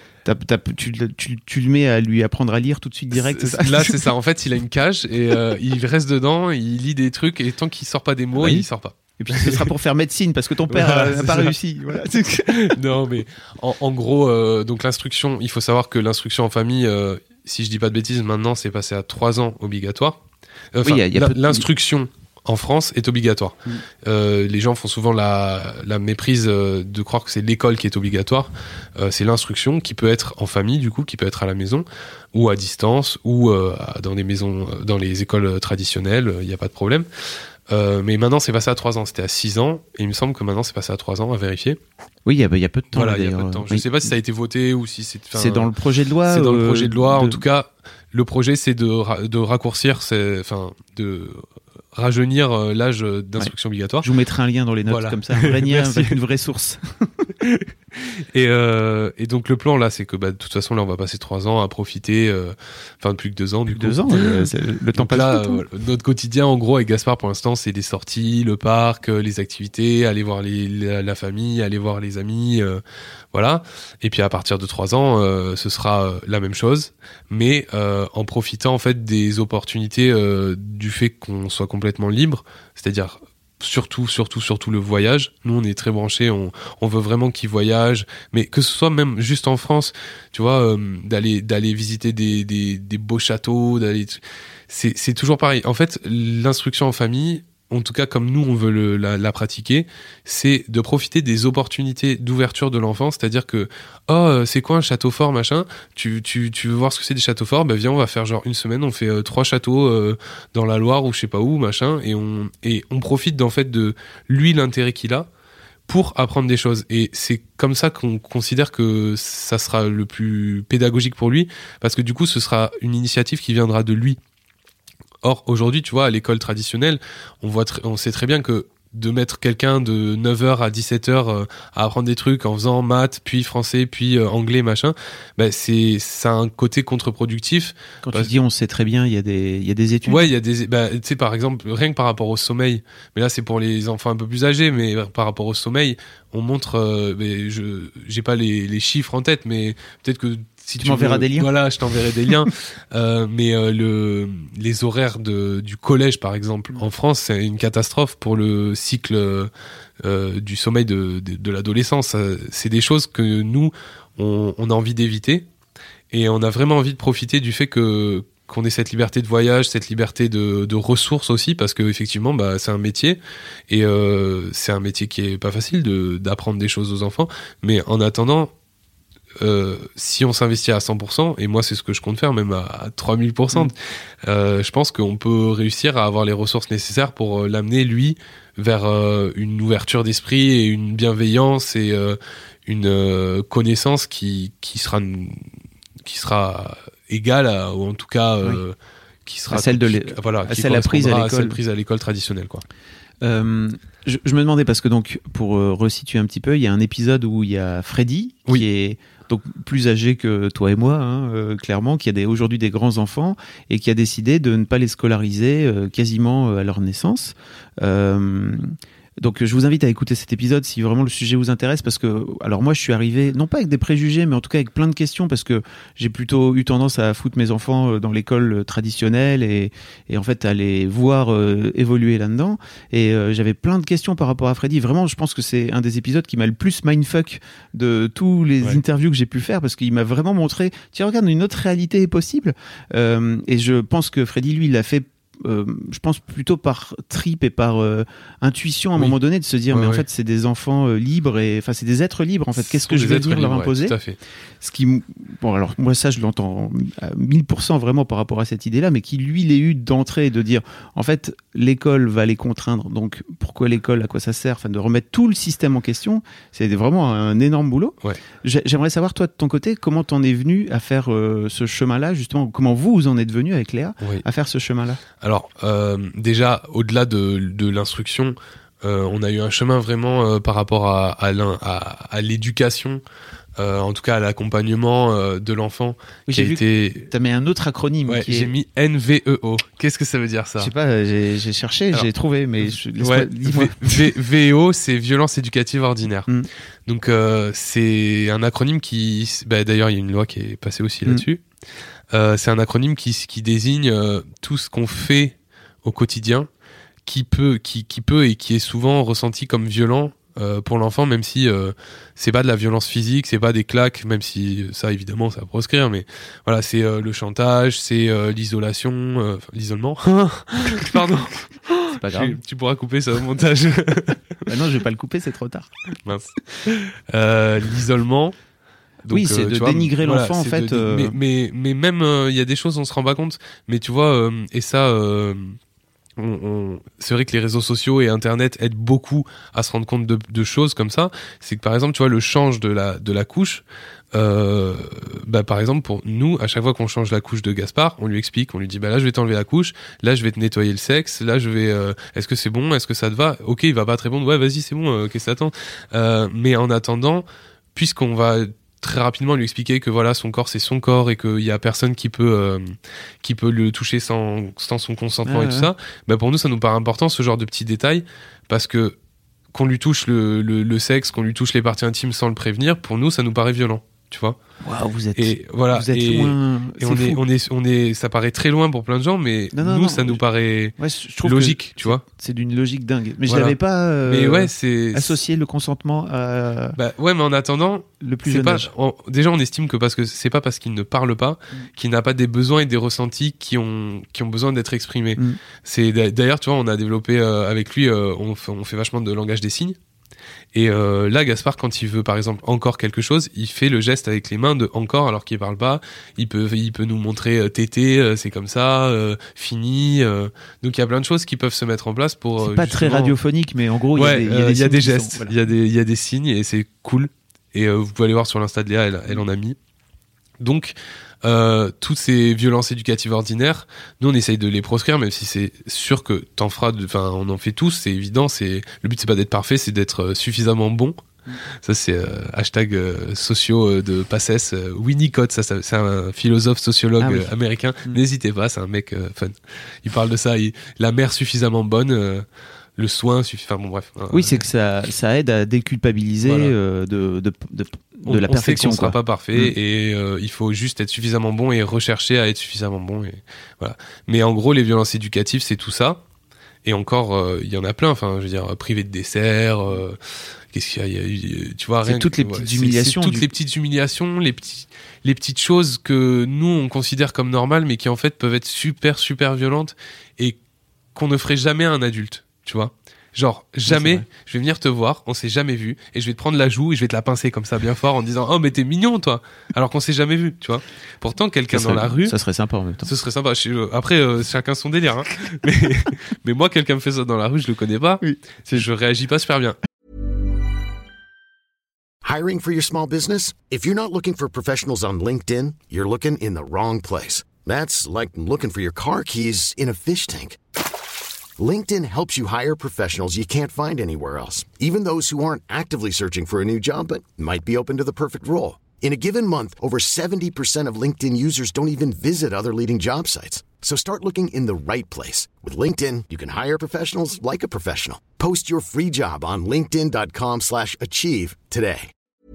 Tu le mets à lui apprendre à lire tout de suite direct, c'est ça? Là, c'est ça. En fait, il a une cage et il reste dedans, il lit des trucs et tant qu'il sort pas des mots, il sort pas. Et puis ce sera pour faire médecine parce que ton père n'a pas réussi. Voilà. Non, mais en gros, donc l'instruction, il faut savoir que l'instruction en famille, si je dis pas de bêtises, maintenant c'est passé à 3 ans obligatoire. L'instruction en France est obligatoire. Les gens font souvent la méprise de croire que c'est l'école qui est obligatoire. C'est l'instruction qui peut être en famille, du coup, qui peut être à la maison ou à distance ou dans des maisons, dans les écoles traditionnelles. Il n'y a pas de problème. Mais maintenant c'est passé à 3 ans, c'était à 6 ans et il me semble que maintenant c'est passé à 3 ans, à vérifier. Oui, il y a peu de temps. Voilà, il y a peu de temps. Je ne sais pas si ça a été voté ou si c'est... C'est dans le projet de loi. C'est dans le projet de loi. En tout cas, le projet c'est de raccourcir, de rajeunir l'âge d'instruction obligatoire. Je vous mettrai un lien dans les notes, comme ça, un vrai lien avec une vraie source. Et donc le plan là, c'est que de toute façon là on va passer 3 ans à profiter, plus que 2 ans du coup. 2 ans, le temps passe là, vite. Notre quotidien en gros avec Gaspard pour l'instant c'est les sorties, le parc, les activités, aller voir la famille, aller voir les amis, voilà. Et puis à partir de 3 ans, ce sera la même chose, mais en profitant en fait des opportunités du fait qu'on soit complètement libre, c'est-à-dire surtout le voyage. Nous on est très branchés, on veut vraiment qu'ils voyagent, mais que ce soit même juste en France, tu vois, d'aller visiter des beaux châteaux, c'est toujours pareil. En fait, l'instruction en famille, en tout cas comme nous on veut la pratiquer, c'est de profiter des opportunités d'ouverture de l'enfant, c'est-à-dire que c'est quoi un château fort machin, tu veux voir ce que c'est des châteaux forts, viens on va faire genre 1 semaine, on fait 3 châteaux dans la Loire ou je sais pas où machin, et on profite en fait de lui, l'intérêt qu'il a pour apprendre des choses, et c'est comme ça qu'on considère que ça sera le plus pédagogique pour lui, parce que du coup ce sera une initiative qui viendra de lui. Or, aujourd'hui, tu vois, à l'école traditionnelle, on sait très bien que de mettre quelqu'un de 9h à 17h à apprendre des trucs en faisant maths, puis français, puis anglais, machin, ça a un côté contre-productif. Quand tu dis on sait très bien, il y a des études. Ouais, il y a tu sais, par exemple, rien que par rapport au sommeil, mais là c'est pour les enfants un peu plus âgés, mais par rapport au sommeil, on montre, j'ai pas les chiffres en tête, mais peut-être que si tu m'enverras des liens. Voilà, je t'enverrai des liens. Mais les horaires du collège, par exemple, en France, c'est une catastrophe pour le cycle du sommeil de l'adolescence. C'est des choses que nous, on a envie d'éviter. Et on a vraiment envie de profiter du fait qu'on ait cette liberté de voyage, cette liberté de ressources aussi, parce que effectivement, c'est un métier. Et c'est un métier qui est pas facile d'apprendre des choses aux enfants. Mais en attendant, si on s'investit à 100%, et moi c'est ce que je compte faire, même à 3000%, je pense qu'on peut réussir à avoir les ressources nécessaires pour l'amener lui vers une ouverture d'esprit et une bienveillance et une connaissance qui sera égale ou en tout cas qui sera à celle celle apprise à l'école traditionnelle, quoi. Je me demandais, parce que donc pour resituer un petit peu, il y a un épisode où il y a Freddy qui est donc plus âgé que toi et moi, clairement, qui a aujourd'hui des grands enfants et qui a décidé de ne pas les scolariser quasiment à leur naissance. Donc je vous invite à écouter cet épisode si vraiment le sujet vous intéresse, parce que alors moi je suis arrivé non pas avec des préjugés, mais en tout cas avec plein de questions, parce que j'ai plutôt eu tendance à foutre mes enfants dans l'école traditionnelle et en fait à les voir évoluer là-dedans, et j'avais plein de questions par rapport à Freddy. Vraiment, je pense que c'est un des épisodes qui m'a le plus mindfuck de tous les interviews que j'ai pu faire, parce qu'il m'a vraiment montré, tiens regarde, une autre réalité est possible, et je pense que Freddy lui il l'a fait je pense plutôt par trip et par intuition à un moment donné, de se dire mais en fait c'est des enfants libres, et enfin c'est des êtres libres en fait, qu'est-ce que je vais venir leur imposer, tout à fait. Ce qui, bon alors moi ça je l'entends à 1000% vraiment par rapport à cette idée là, mais qui lui l'ait eu d'entrée, de dire en fait l'école va les contraindre, donc pourquoi l'école, à quoi ça sert, enfin de remettre tout le système en question, c'est vraiment un énorme boulot. J'aimerais savoir toi de ton côté comment t'en es venu à faire ce chemin là, justement comment vous en êtes venu avec Léa à faire ce chemin là. Alors déjà, au-delà de l'instruction, on a eu un chemin vraiment par rapport à l'éducation, en tout cas à l'accompagnement de l'enfant, qui a été... T'as mis un autre acronyme. J'ai mis NVEO. Qu'est-ce que ça veut dire, ça ? Je sais pas, j'ai cherché, j'ai trouvé, mais dis-moi. VEO, c'est violence éducative ordinaire. Donc c'est un acronyme qui... d'ailleurs, il y a une loi qui est passée aussi là-dessus. C'est un acronyme qui désigne tout ce qu'on fait au quotidien qui peut et qui est souvent ressenti comme violent pour l'enfant, même si c'est pas de la violence physique, c'est pas des claques, même si ça évidemment ça va proscrire, mais voilà, c'est le chantage, c'est l'isolation, l'isolement. Pardon. C'est pas grave. Tu pourras couper ça au montage. Non, je vais pas le couper, c'est trop tard. Mince. L'isolement. Donc, oui, c'est de dénigrer l'enfant en fait. Mais même il y a des choses on se rend pas compte. Mais tu vois, et ça, c'est vrai que les réseaux sociaux et Internet aident beaucoup à se rendre compte de choses comme ça. C'est que par exemple, tu vois, le change de la couche. Par exemple, pour nous, à chaque fois qu'on change la couche de Gaspard, on lui explique, on lui dit là je vais t'enlever la couche, là je vais te nettoyer le sexe, là je vais est-ce que c'est bon, est-ce que ça te va? Ok, il va pas te répondre ouais vas-y c'est bon, qu'est-ce que t'attends? Mais en attendant, puisqu'on va très rapidement lui expliquer que voilà son corps c'est son corps et qu'il y a personne qui peut le toucher sans son consentement et tout ça, pour nous ça nous paraît important ce genre de petits détails, parce que qu'on lui touche le sexe, qu'on lui touche les parties intimes sans le prévenir, pour nous ça nous paraît violent, tu vois. Waouh, vous êtes loin. Et on est, ça paraît très loin pour plein de gens, mais ça nous paraît logique, tu vois. C'est d'une logique dingue. Mais je l'avais pas c'est associé le consentement à... mais en attendant, le plus jeune âge. Déjà, on estime que c'est pas parce qu'il ne parle pas qu'il n'a pas des besoins et des ressentis qui ont besoin d'être exprimés. C'est d'ailleurs, tu vois, on a développé avec lui, on fait vachement de langage des signes. Et là, Gaspard, quand il veut par exemple encore quelque chose, il fait le geste avec les mains de encore, alors qu'il parle pas. Il peut nous montrer tété, c'est comme ça, fini. Donc il y a plein de choses qui peuvent se mettre en place pour. C'est pas très radiophonique, mais en gros, il y a des gestes, il y a des signes et c'est cool. Et vous pouvez aller voir sur l'Insta de Léa, elle en a mis. Donc toutes ces violences éducatives ordinaires, nous on essaye de les proscrire, même si c'est sûr que on en fait tous, c'est évident. Le but c'est pas d'être parfait, c'est d'être suffisamment bon. Ça c'est hashtag sociaux de Passès. Winnicott, ça c'est un philosophe sociologue américain. N'hésitez pas, c'est un mec fun. Il parle de ça. La mère suffisamment bonne. Le soin suffit. Enfin bon, bref. Oui, c'est que ça aide à déculpabiliser de la perfection. On sait qu'on sera pas parfait et il faut juste être suffisamment bon et rechercher à être suffisamment bon. Et voilà. Mais en gros, les violences éducatives, c'est tout ça. Et encore, il y en a plein. Enfin, je veux dire, privé de dessert. Qu'est-ce qu'il y a eu, tu vois, c'est toutes les petites humiliations. C'est toutes les petites humiliations, les petites choses que nous on considère comme normales, mais qui en fait peuvent être super super violentes et qu'on ne ferait jamais à un adulte. Tu vois, genre jamais je vais venir te voir, on s'est jamais vu et je vais te prendre la joue et je vais te la pincer comme ça bien fort en disant oh mais t'es mignon toi, alors qu'on s'est jamais vu, tu vois. Pourtant quelqu'un dans la rue, ça serait sympa en même temps. Ce serait sympa. Après chacun son délire hein. mais moi quelqu'un me fait ça dans la rue, je le connais pas, je réagis pas super bien. Hiring for your small business? If you're not looking for professionals on LinkedIn, you're looking in the wrong place. That's like looking for your car keys in a fish tank. LinkedIn helps you hire professionals you can't find anywhere else, even those who aren't actively searching for a new job but might be open to the perfect role. In a given month, over 70% of LinkedIn users don't even visit other leading job sites. So start looking in the right place. With LinkedIn, you can hire professionals like a professional. Post your free job on linkedin.com/achieve today.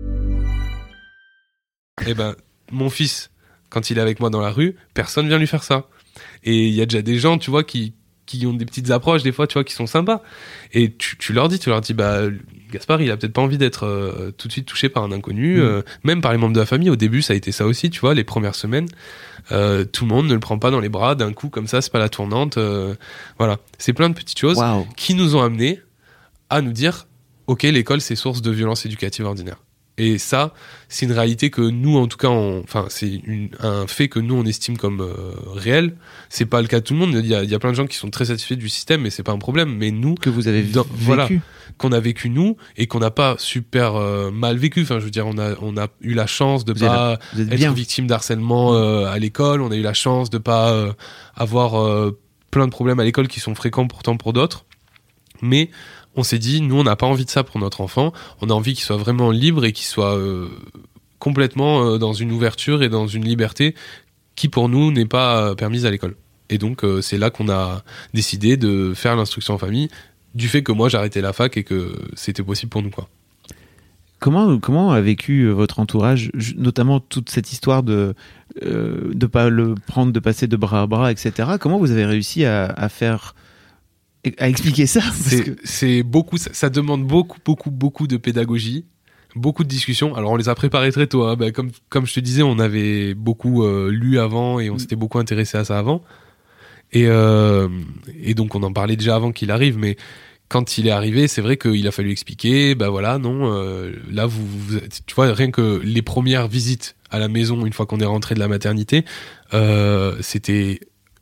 Eh ben, mon fils, quand il est avec moi dans la rue, personne vient lui faire ça. Et il y a déjà des gens, tu vois, qui ont des petites approches, des fois, tu vois, qui sont sympas. Et tu leur dis, bah, Gaspard, il a peut-être pas envie d'être tout de suite touché par un inconnu, même par les membres de la famille. Au début, ça a été ça aussi, tu vois, les premières semaines. Tout le monde ne le prend pas dans les bras d'un coup, comme ça, c'est pas la tournante. Voilà. C'est plein de petites choses qui nous ont amenés à nous dire, ok, l'école, c'est source de violence éducative ordinaire. Et ça, c'est une réalité que nous, en tout cas, c'est un fait que nous on estime comme réel. C'est pas le cas de tout le monde. Il y a plein de gens qui sont très satisfaits du système, mais c'est pas un problème. Mais nous, que vous avez vécu, voilà, qu'on a vécu nous et qu'on n'a pas super mal vécu. Enfin, je veux dire, on a eu la chance de pas être victime d'harcèlement à l'école. On a eu la chance de pas avoir plein de problèmes à l'école qui sont fréquents pourtant pour d'autres. Mais on s'est dit, nous, on n'a pas envie de ça pour notre enfant. On a envie qu'il soit vraiment libre et qu'il soit complètement dans une ouverture et dans une liberté qui, pour nous, n'est pas permise à l'école. Et donc, c'est là qu'on a décidé de faire l'instruction en famille, du fait que moi, j'ai arrêté la fac et que c'était possible pour nous, quoi. Comment a vécu votre entourage, notamment toute cette histoire de pas le prendre, de passer de bras à bras, etc. Comment vous avez réussi à expliquer ça? C'est beaucoup, ça demande beaucoup de pédagogie, beaucoup de discussions. Alors on les a préparés très tôt, hein. Comme je te disais, on avait beaucoup lu avant et on s'était beaucoup intéressé à ça avant. Et donc on en parlait déjà avant qu'il arrive, mais quand il est arrivé, c'est vrai qu'il a fallu expliquer, là vous tu vois, rien que les premières visites à la maison une fois qu'on est rentré de la maternité, c'était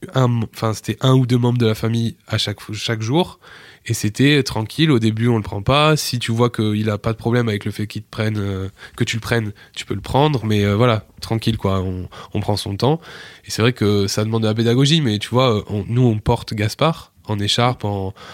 un ou deux membres de la famille à chaque jour, et c'était tranquille. Au début on le prend pas, si tu vois qu'il a pas de problème avec le fait qu'il te prenne, que tu le prennes, tu peux le prendre, mais voilà, tranquille quoi, on prend son temps. Et c'est vrai que ça demande de la pédagogie, mais tu vois, nous on porte Gaspard en écharpe,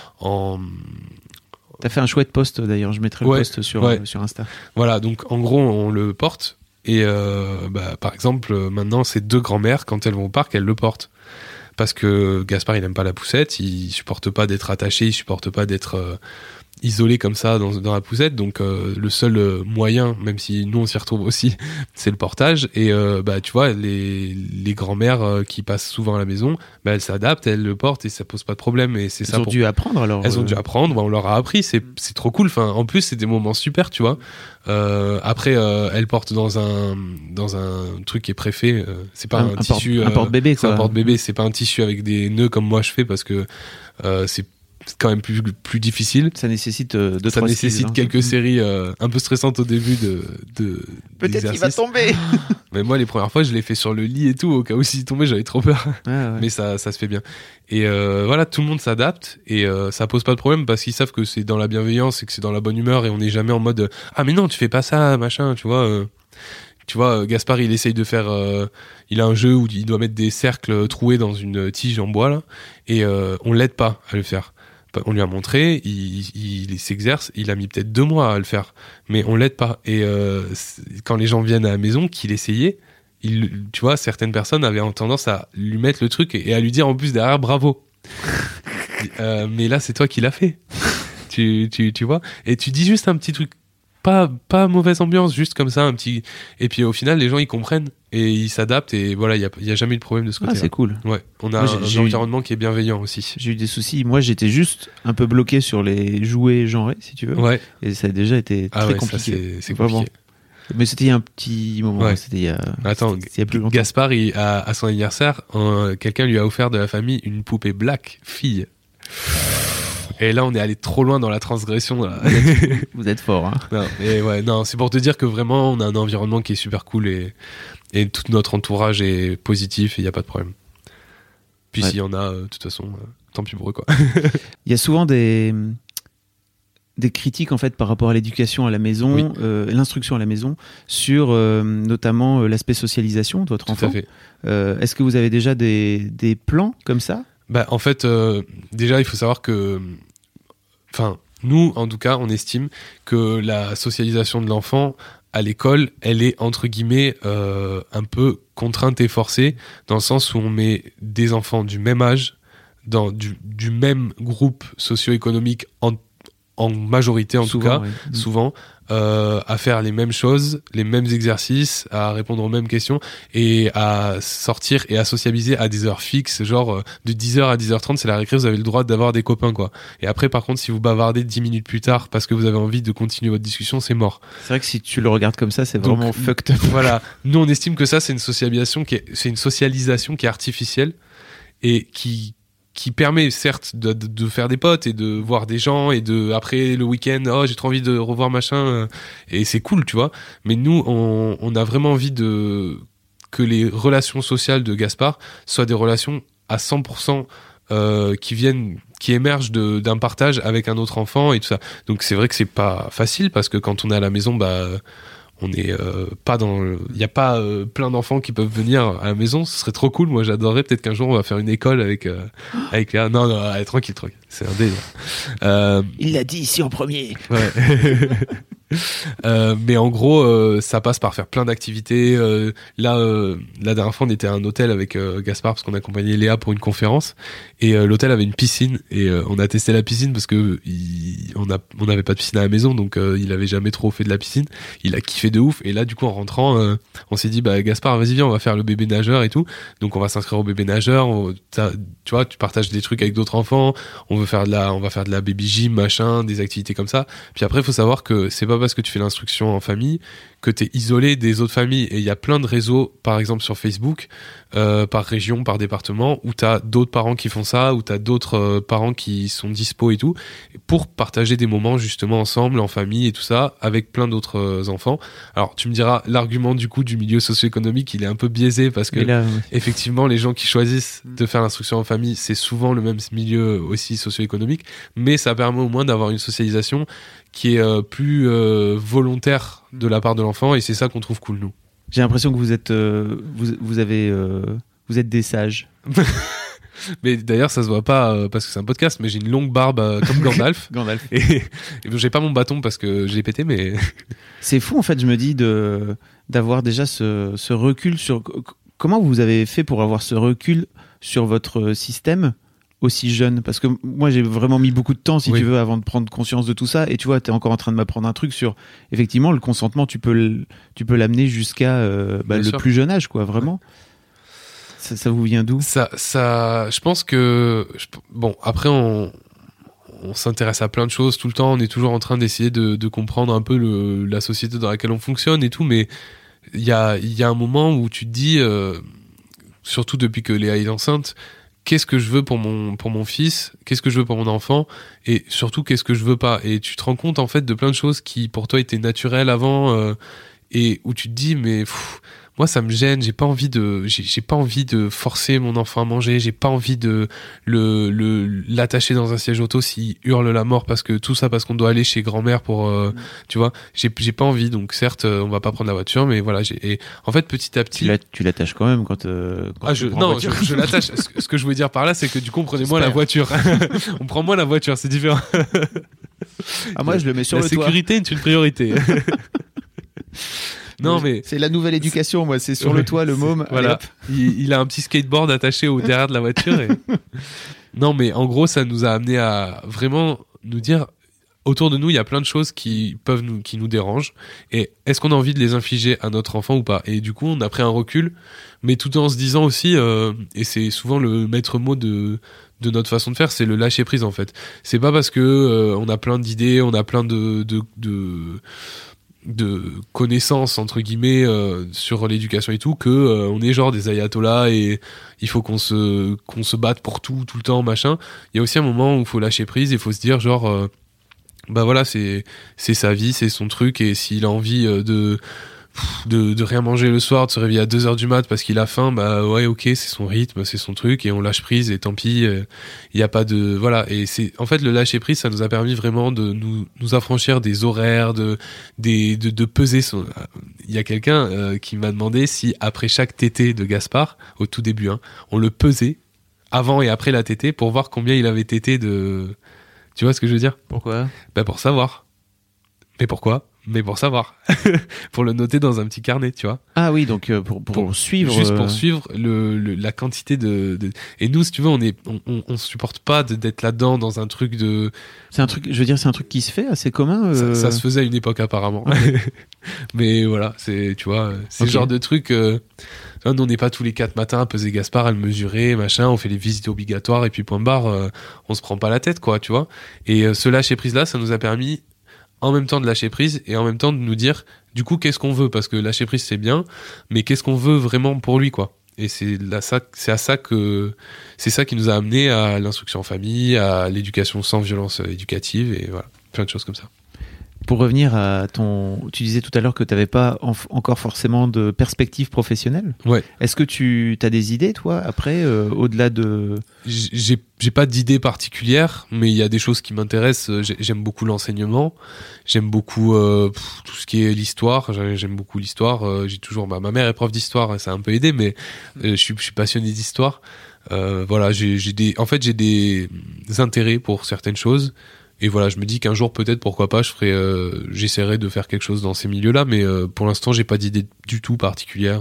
T'as fait un chouette post d'ailleurs, je mettrai le post sur Insta. Voilà, donc en gros on le porte, et par exemple maintenant ces deux grand-mères, quand elles vont au parc, elles le portent. Parce que Gaspard, il aime pas la poussette, il supporte pas d'être attaché, il supporte pas d'être isolé comme ça dans la poussette. Donc le seul moyen, même si nous on s'y retrouve aussi, c'est le portage. Et tu vois, les grand-mères qui passent souvent à la maison, elles s'adaptent, elles le portent et ça pose pas de problème. Et c'est elles ont dû apprendre alors. Elles ont dû apprendre, on leur a appris, c'est trop cool. Enfin, en plus c'est des moments super, tu vois. Après, elles portent dans un truc qui est préfet. C'est pas un tissu, un porte-bébé quoi. C'est un porte-bébé, c'est pas un tissu avec des nœuds comme moi je fais, parce que c'est quand même plus difficile. Ça nécessite quelques séries un peu stressantes au début de peut-être qu'il va tomber. Mais moi les premières fois je l'ai fait sur le lit et tout, au cas où s'il tombait j'avais trop peur. Mais ça se fait bien. Et voilà, tout le monde s'adapte et ça pose pas de problème, parce qu'ils savent que c'est dans la bienveillance et que c'est dans la bonne humeur, et on n'est jamais en mode ah mais non tu fais pas ça machin, tu vois. tu vois, Gaspard, il essaye de faire, il a un jeu où il doit mettre des cercles troués dans une tige en bois là, et on l'aide pas à le faire. On lui a montré, il s'exerce, il a mis peut-être 2 mois à le faire, mais on l'aide pas. Et quand les gens viennent à la maison, qu'il essayait, tu vois, certaines personnes avaient tendance à lui mettre le truc et à lui dire en plus derrière bravo. Mais là, c'est toi qui l'as fait. tu vois, et tu dis juste un petit truc, pas mauvaise ambiance, juste comme ça, un petit. Et puis au final, les gens ils comprennent et ils s'adaptent et voilà, il y a jamais eu de problème de ce côté-là. C'est cool. Ouais, on a un environnement qui est bienveillant aussi. J'ai eu des soucis. Moi, j'étais juste un peu bloqué sur les jouets genrés, si tu veux. Ouais. Et ça a déjà été très compliqué. Ça, c'est vraiment. compliqué. Mais c'était il y a un petit moment. Ouais. C'était il y a. Attends, c'était il y a plus longtemps. Gaspard, à son anniversaire, quelqu'un lui a offert de la famille une poupée black fille. Et là, on est allé trop loin dans la transgression. Là. Vous êtes fort, hein. Non, c'est pour te dire que vraiment, on a un environnement qui est super cool et tout notre entourage est positif et il n'y a pas de problème. Puis s'il y en a, de toute façon, tant pis pour eux, quoi. Il y a souvent des critiques en fait par rapport à l'éducation à la maison, oui. L'instruction à la maison, sur notamment l'aspect socialisation de votre enfant. Tout à fait. Est-ce que vous avez déjà des plans comme ça ? En fait, déjà, il faut savoir que, nous, en tout cas, on estime que la socialisation de l'enfant à l'école, elle est entre guillemets un peu contrainte et forcée, dans le sens où on met des enfants du même âge, dans du même groupe socio-économique en majorité, souvent, souvent, à faire les mêmes choses, les mêmes exercices, à répondre aux mêmes questions et à sortir et à sociabiliser à des heures fixes, genre de 10h à 10h30, c'est la récré, vous avez le droit d'avoir des copains, quoi. Et après, par contre, si vous bavardez 10 minutes plus tard parce que vous avez envie de continuer votre discussion, c'est mort. C'est vrai que si tu le regardes comme ça, c'est vraiment fucked up. Voilà. Nous, on estime que ça, c'est une socialisation qui est artificielle et qui permet certes de faire des potes et de voir des gens et de après le week-end j'ai trop envie de revoir machin et c'est cool, tu vois, mais nous on a vraiment envie que les relations sociales de Gaspard soient des relations à 100% qui émergent d'un partage avec un autre enfant et tout ça. Donc c'est vrai que c'est pas facile parce que quand on est à la maison, on est pas il y a pas plein d'enfants qui peuvent venir à la maison, ce serait trop cool. Moi j'adorerais, peut-être qu'un jour on va faire une école avec Léa. Non, allez, tranquille, c'est un délire. Il l'a dit ici en premier. Ouais. Mais en gros ça passe par faire plein d'activités. Là la dernière fois on était à un hôtel avec Gaspard parce qu'on accompagnait Léa pour une conférence et l'hôtel avait une piscine et on a testé la piscine parce que on n'avait pas de piscine à la maison, donc il avait jamais trop fait de la piscine. Il a kiffé de ouf et là du coup en rentrant on s'est dit Gaspard, vas-y viens, on va faire le bébé nageur et tout. Donc on va s'inscrire au bébé nageur. Tu vois, tu partages des trucs avec d'autres enfants. On va faire de la baby gym, machin, des activités comme ça. Puis après, il faut savoir que c'est pas parce que tu fais l'instruction en famille que t'es isolé des autres familles. Et il y a plein de réseaux, par exemple sur Facebook, par région, par département, où t'as d'autres parents qui font ça, où t'as d'autres parents qui sont dispo et tout, pour partager des moments justement ensemble, en famille et tout ça, avec plein d'autres enfants. Alors tu me diras, l'argument du coup du milieu socio-économique, il est un peu biaisé parce que effectivement, les gens qui choisissent de faire l'instruction en famille, c'est souvent le même milieu aussi socio-économique, mais ça permet au moins d'avoir une socialisation qui est plus volontaire de la part de l'enfant, et c'est ça qu'on trouve cool, nous. J'ai l'impression que vous êtes vous êtes des sages. Mais d'ailleurs ça se voit pas parce que c'est un podcast, mais j'ai une longue barbe comme Gandalf. Gandalf. Et j'ai pas mon bâton parce que je l'ai pété, mais c'est fou en fait, je me dis d'avoir déjà ce recul sur comment vous avez fait pour avoir ce recul sur votre système aussi jeune, parce que moi j'ai vraiment mis beaucoup de temps si tu veux avant de prendre conscience de tout ça, et tu vois, t'es encore en train de m'apprendre un truc sur effectivement le consentement, tu peux l'amener jusqu'à le plus jeune âge, quoi, vraiment. Ça vous vient d'où ? Ça je pense que bon, après on s'intéresse à plein de choses tout le temps, on est toujours en train d'essayer de comprendre un peu la société dans laquelle on fonctionne et tout, mais il y a un moment où tu te dis surtout depuis que Léa est enceinte, qu'est-ce que je veux pour mon fils, qu'est-ce que je veux pour mon enfant, et surtout qu'est-ce que je veux pas. Et tu te rends compte en fait de plein de choses qui pour toi étaient naturelles avant, et où tu te dis mais moi ça me gêne, j'ai pas envie de forcer mon enfant à manger, j'ai pas envie de l'attacher dans un siège auto s'il hurle la mort parce qu'on doit aller chez grand-mère pour tu vois, j'ai pas envie. Donc certes on va pas prendre la voiture, mais voilà, et en fait petit à petit tu l'attaches quand même quand je l'attache. Ce que je veux dire par là, c'est que du coup on prenait moins la voiture. On prend moins la voiture, c'est différent. Moi je le mets sur le toit. La sécurité est une priorité. Non mais c'est la nouvelle éducation, moi, c'est sur le toit le môme. Voilà, il a un petit skateboard attaché au derrière de la voiture. Non mais en gros ça nous a amené à vraiment nous dire, autour de nous il y a plein de choses qui nous dérangent, et est-ce qu'on a envie de les infliger à notre enfant ou pas. Et du coup on a pris un recul, mais tout en se disant aussi, et c'est souvent le maître mot de notre façon de faire, c'est le lâcher prise en fait. C'est pas parce que on a plein d'idées, on a plein de connaissances entre guillemets sur l'éducation et tout que on est genre des ayatollahs et il faut qu'on se batte pour tout le temps machin. Il y a aussi un moment où il faut lâcher prise, il faut se dire genre bah voilà, c'est sa vie, c'est son truc, et s'il a envie de rien manger le soir, de se réveiller à 2h du mat parce qu'il a faim, bah ouais, ok, c'est son rythme, c'est son truc, et on lâche prise, et tant pis, il y a pas de, voilà. Et c'est, en fait, le lâcher prise, ça nous a permis vraiment de nous affranchir des horaires, de peser son. Il y a quelqu'un qui m'a demandé si après chaque tétée de Gaspard, au tout début, on le pesait avant et après la tétée pour voir combien il avait tété de. Tu vois ce que je veux dire? Pourquoi? Bah pour savoir. Mais pourquoi? Mais pour savoir. Pour le noter dans un petit carnet, tu vois. Ah oui, donc pour suivre. Juste pour suivre la quantité de. Et nous, si tu veux, on supporte pas d'être là-dedans dans un truc de. C'est un truc, je veux dire, c'est un truc qui se fait assez commun. Ça se faisait à une époque apparemment. Mais voilà, c'est, tu vois, c'est le genre de truc. Nous, on n'est pas tous les 4 matins à peser Gaspard, à le mesurer, machin. On fait les visites obligatoires et puis point barre. On se prend pas la tête, quoi, tu vois. Et ce lâcher prise là, ça nous a permis en même temps de lâcher prise et en même temps de nous dire du coup qu'est-ce qu'on veut, parce que lâcher prise c'est bien, mais qu'est-ce qu'on veut vraiment pour lui, quoi. Et c'est ça qui nous a amené à l'instruction en famille, à l'éducation sans violence éducative, et voilà, plein de choses comme ça. Pour revenir à tu disais tout à l'heure que tu n'avais pas encore forcément de perspective professionnelle. Ouais. Est-ce que tu as des idées, toi, après, au-delà de... J'ai pas d'idées particulières, mais il y a des choses qui m'intéressent. J'aime beaucoup l'enseignement, j'aime beaucoup tout ce qui est l'histoire. J'aime beaucoup l'histoire. J'ai toujours, ma mère est prof d'histoire, ça a un peu aidé, mais je suis passionné d'histoire. Voilà, j'ai des intérêts pour certaines choses. Et voilà, je me dis qu'un jour, peut-être, pourquoi pas, j'essaierai de faire quelque chose dans ces milieux-là, mais pour l'instant, j'ai pas d'idée du tout particulière.